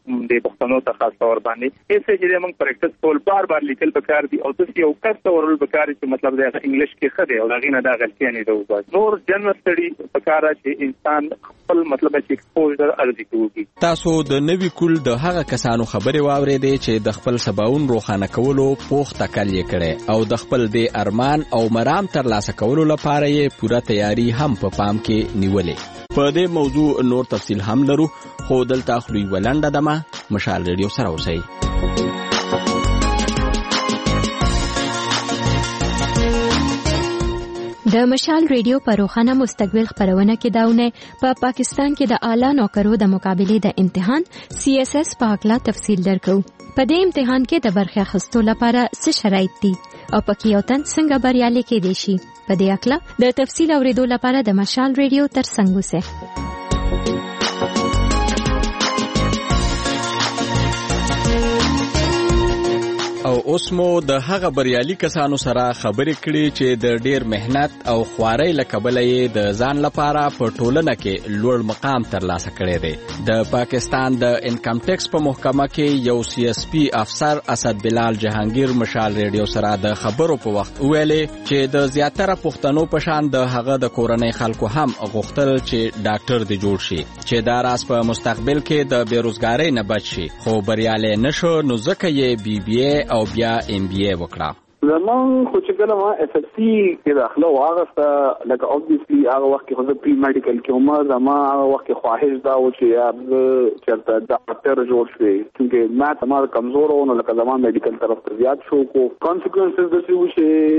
د پښتنو ته خاص تور باندې ایسه چې موږ پریکټس کول بار بار لیکل پکار دي او تاسو یو کس تورل پکار چې مطلب د انګلیش کې خده او هغه نه دا غلطي نه ده نور جنرال سټډي پکار چې انسان خپل مطلب چې ایکسپوژر ارزي کوي. تاسو د نوي کول د هغه کسانو خبرې واورېدې چې د خپل سباون روښانه کولو پوخ تکل یې کړي او د خپل د ارمان او مرام ترلاسه کولو لپاره یې پوره تیاری هم په پام کې نیولې. په دې موضوع نور تفصیل هم لرو خو دلته خلوی ولنډه دمه مشال ریډیو سره اوسئ. د مشال ریډیو په روښانه مستقبل خبرونه کې داونه په پا پاکستان کې د اعلی نوکرو د مقابلې د امتحان سی ایس ایس په اړه تفصیل درکو. په دې امتحان کې د برخه اخیستو لپاره څه شرایط دي او پکې یو تن څنګه بریالي کېدای شي په دې اړه د تفصیل اوریدو لپاره د مشال ریډیو تر څنګ اوسئ. او اوس مو د هغه بریالي کسانو سره خبرې کړې چې د ډیر مهنت او خوارۍ له کبله یې د ځان لپاره په ټولنه کې لوړ مقام ترلاسه کړی دی. د پاکستان د انکم ټیکس په محکمه کې یو سی ایس پی افسر اسد بلال جهانگیر مشال ریډیو سره د خبرو په وخت ویلې چې د زیاتره پښتنو په شان د هغه د کورنۍ خلکو هم غوښتل چې ډاکټر دی جوړ شي چې دا راز په مستقبل کې د بیروزګارۍ نه بچ شي، خو بریالی نشو، نو ځکه یې بی بی اے او بیا ایم بی اے وکړه. زمان خو چې کله ما اس اف سی کې داخله واغسته لکه اوبویسلی هغه وخت کې خو پری میډیکل کې عمر زما هغه وخت کې خواهش دا و چې یار چرته ډاکټر جوړ شي، چې ما تمام کمزور و نو لکه زما میډیکل طرف ته زیات شو کو کانسیکوئنسز د څه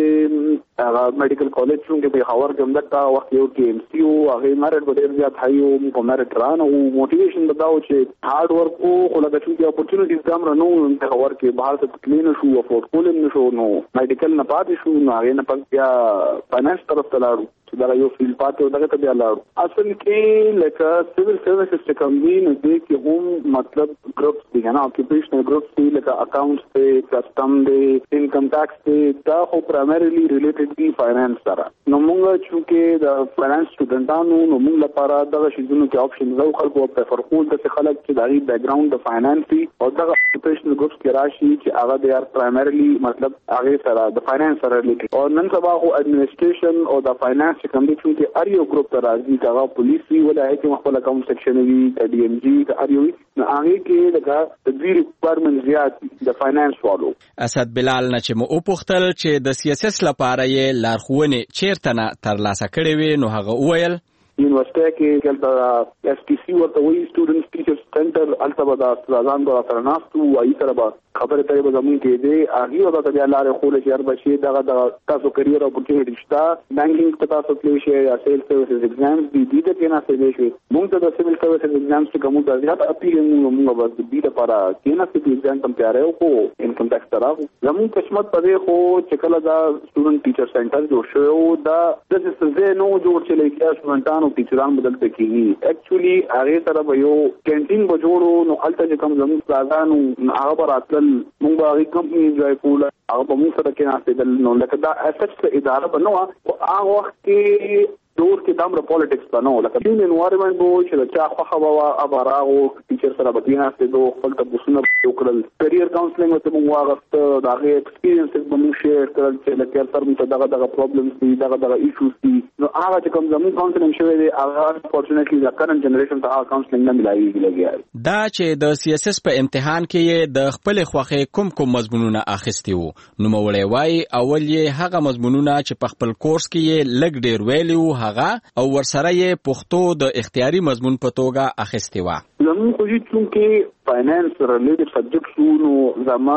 چې هغه میډیکل کالج څنګه به خبر کوم دا وخت یو کې ام سی او هغه مرټ ډېر زیات هاي او مو مرټ ران او موټیویشن بداو چې هارد ورک او لکه چې اپورتونټیز کم رانو د خبر کې بهر څه کلین شو افورد کولم نشو نو میډیکل نه پاتې شو، نو هغه نه پک بیا فاینانس طرف ته لاړو چې دا یو فیلډ پاتې دغه ته بیا لاړو. اصل کې لکه سیویل سروسز چې کوم دي نو دې کې هم مطلب ګروپس دي نه اکیوپیشنل ګروپس دي لکه اکاونټس دي، کسٹم دي، انکم ټیکس دي، دا خو پرایمریلی ریلیټډ دي فاینانس سره. نو موږ چې د فاینانس سټوډنټانو نو موږ لپاره دغه شیزونو کې آپشن زو خلکو پریفر کول د خلک چې دغه بیک ګراوند د فاینانس دي او دغه اکیوپیشنل ګروپس کې راشي چې هغه د ار پرایمریلی مطلب هغه سره د فاینانس سره ریلیټډ او نن سبا خو اډمنسټریشن او د فاینانس چې کوم دي چې اریو ګروپ ته راځي دا پولیس وی ولای چې خپل کوم سیکشن وی د ډي ام جی د اریو نو هغه کې لکه د دوی ریکوایرمنټ زیات د فاینانس والو. اسد بلال نه چې مو وپوښتل چې د سی اس اس لپاره یې لارښوونې چیرته نه ترلاسه کړې وي نو هغه وویل یونیورسيټي کې کله اس ټي سی ورته وی سټوډنټس ټیچرز سنټر التبدا استادان د ترناستو وایي تر به خبره ته به زمون کې دی هغه وخت بیا لارې خو له شهر بشي دغه د تاسو کریئر اپورتونټی شته بانکینګ ته تاسو پلی شي یا سیل سروسز ایگزامز دي دي ته نه څه دی شي موږ ته د سیل سروسز ایگزامز څخه کوم د زیات اپیل موږ به د دې لپاره کې نه څه ایگزام تم تیار یو کو انکم ټیکس طرف زمون قسمت پدې خو چې کله دا سټوډنټ ټیچر سنټر جوړ شو دا د څه نو جوړ چې لکه سټوډنټانو ټیچران بدلته کیږي اکچولی هغه سره به یو کینټین به جوړو نو الته کوم زمون پلازانو هغه براتل موږ هغه کمپنی جوړ کول هغه په موږ سره کې ناسې نو لکه دا اساس اداره بنو او هغه وخت کې دور کې دامره پالیټکس بنو لکه ټیم انوایرنمنت بو چې چا خو خوا ابراغو ټیچر سره بدینه ست دوه خپل تاسو وکړل کریئر کاونسلینګ ته موږ واغست دا غي ایکسپیرینسز به موږ شیر کړل چې لکه تر موږ دغه دغه پرابلمز دي دغه دغه ایشوز دي نو هغه چې کوم زموږ کاونسلینګ شوی دی هغه فورچونټلی د کرنٹ جنریشن ته هغه کاونسلینګ نه ملایي لګي دا چې د سی اس اس په امتحان کې د خپل خوخه کوم کوم مضمونونه اخیستي وو نو مولوی وای اول یې هغه مضمونونه چې په خپل کورس کې لګ ډیر ویلو هغه او ورسره یې پښتو د اختیاري مضمون په توګه اخیستی و. زموږ خو چې فاینانس ریلیټډ سبجیکټ شو نو زما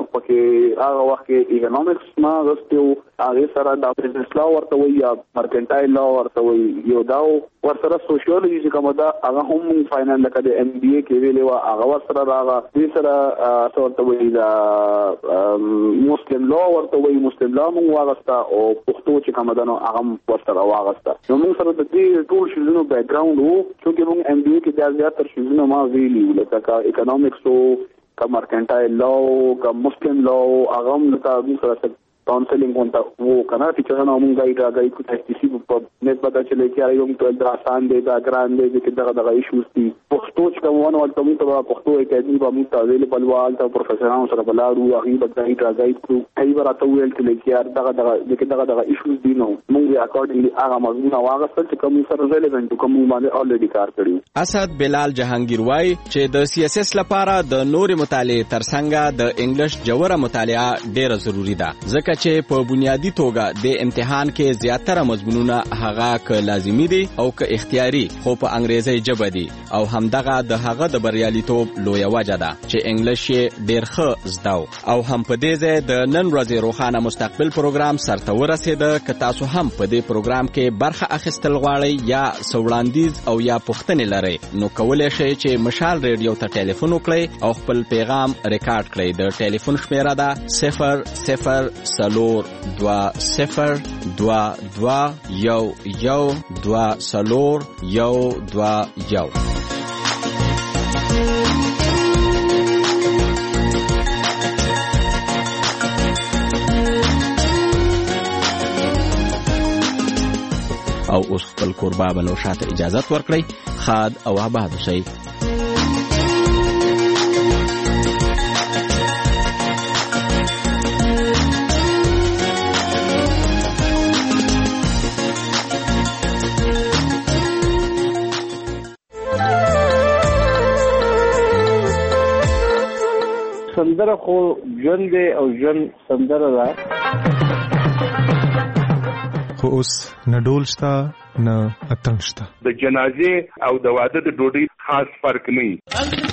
پکې هغه وخت کې اکونومکس ما غوښتو هغه سره د بزنس لا ورته وي یا مرکنټایل لا ورته وي یو دا ورسره سوشیولوژي چې کومه دا هغه هم فاینانس لکه د ام بي اي کې ویلې و هغه ورسره راغله دې سره ورته وي دا مسلم لا ورته وي مسلم لا مو واغسته او پښتو چې کومه دا نو هغه ورسره واغسته نو موږ سره د دې ټول شیزونو بیک ګراوند وو چې موږ ام بي اي کې د زیاتره شیزونو ما ویلي لکه اکونومکس او کا مرکنټایل لا او کا مسلم لا هغه لکه موږ سره کاونسلینګ ونته وو کنه ټیچرانو موږ غایډ راغی کو ټیسټ سی په نسبت چې لکه یو ټول د آسان دی دا ګران دی چې دغه دغه ایشوز دي پښتو چې کومونه ولته موږ ته پښتو اکیډمي به موږ ته ویلیبل وال ته پروفیسورانو سره بلاړو هغه به غایډ راغی کو هی ورته ویل چې لکه دغه دغه دغه دغه ایشوز دي نو موږ اکورډینګلی هغه موضوع واغستل چې کوم سره ریلیونټ کوم باندې الریډي کار کړی. اسد بلال جهانگیر وای چې د سی اس اس لپاره د نوري مطالعه ترڅنګ د انګلیش جوړه مطالعه ډیره ضروری ده ځکه چې په بنیادی توګه د امتحان کې زیاتره مضمونونه هغه ک لازمی دي او ک اختیاري خو په انګریزي ژبه دي او همدغه د هغه د بریالیتوب لوی وجه ده چې انګلیش ډیر ښه زده او هم په دې ځای د نن ورځې روښانه مستقبل پروګرام سرته ورسېده ک تاسو هم په دې پروګرام کې برخه اخیستل غواړئ یا سوړاندیز او یا پوښتنې لرئ نو کولای شئ چې مشال ریډیو ته ټلیفون وکړئ او خپل پیغام ریکارډ کړئ. د ټلیفون شمیره ده صفر صفر سلور دوا صفر دوا دوا یو یو دوا سلور یو دوا یو. او اوس خپل کوربه بنو شاته اجازه ورکړئ. خاد او آباد اوسئ. سندره خو ژوند دی او ژوند سندره ده. خو اوس نه ډول شته نه اتڼ شته. د جنازې او د واده د ډوډۍ خاص فرق نه وي.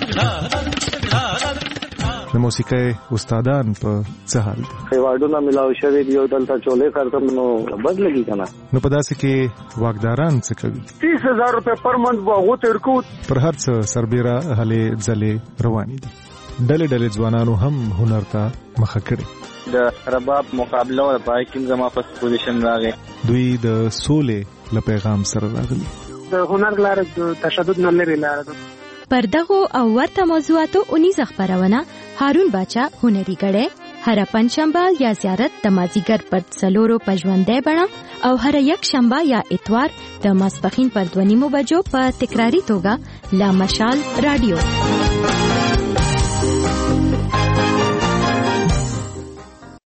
د موسیقۍ استادان په څه حال دي؟ ایوارډونه ملاو شوي دي او دلته چولې کارتم نو بد لګي کنه. نو په داسې کې واکداران څه کوي؟ تیس هزار روپے پر منت به هغو ته ورکو. پر هر څه سربیره هلې ځلې روانې دي. ډلې ډلې ځوانانو هم هنر ته مخه کړې. د رباب مقابله او پای کې زما په پوزیشن راغی. دوی د سولې له پیغام سره راغلي. د هنر لاره د تشدد نه لري لاره ده. پر دغه او ورته موضوعاتو اونیزه خبرونه هارون باچا هنري غړې هر پنځشنبه یا زیارت د مازیګر پر څلورو پژوندې بڼه او هر یک شنبه یا اتوار د ماسپخین پر دوه نیمو بجو په تکراری توګه لا مشال رادیو.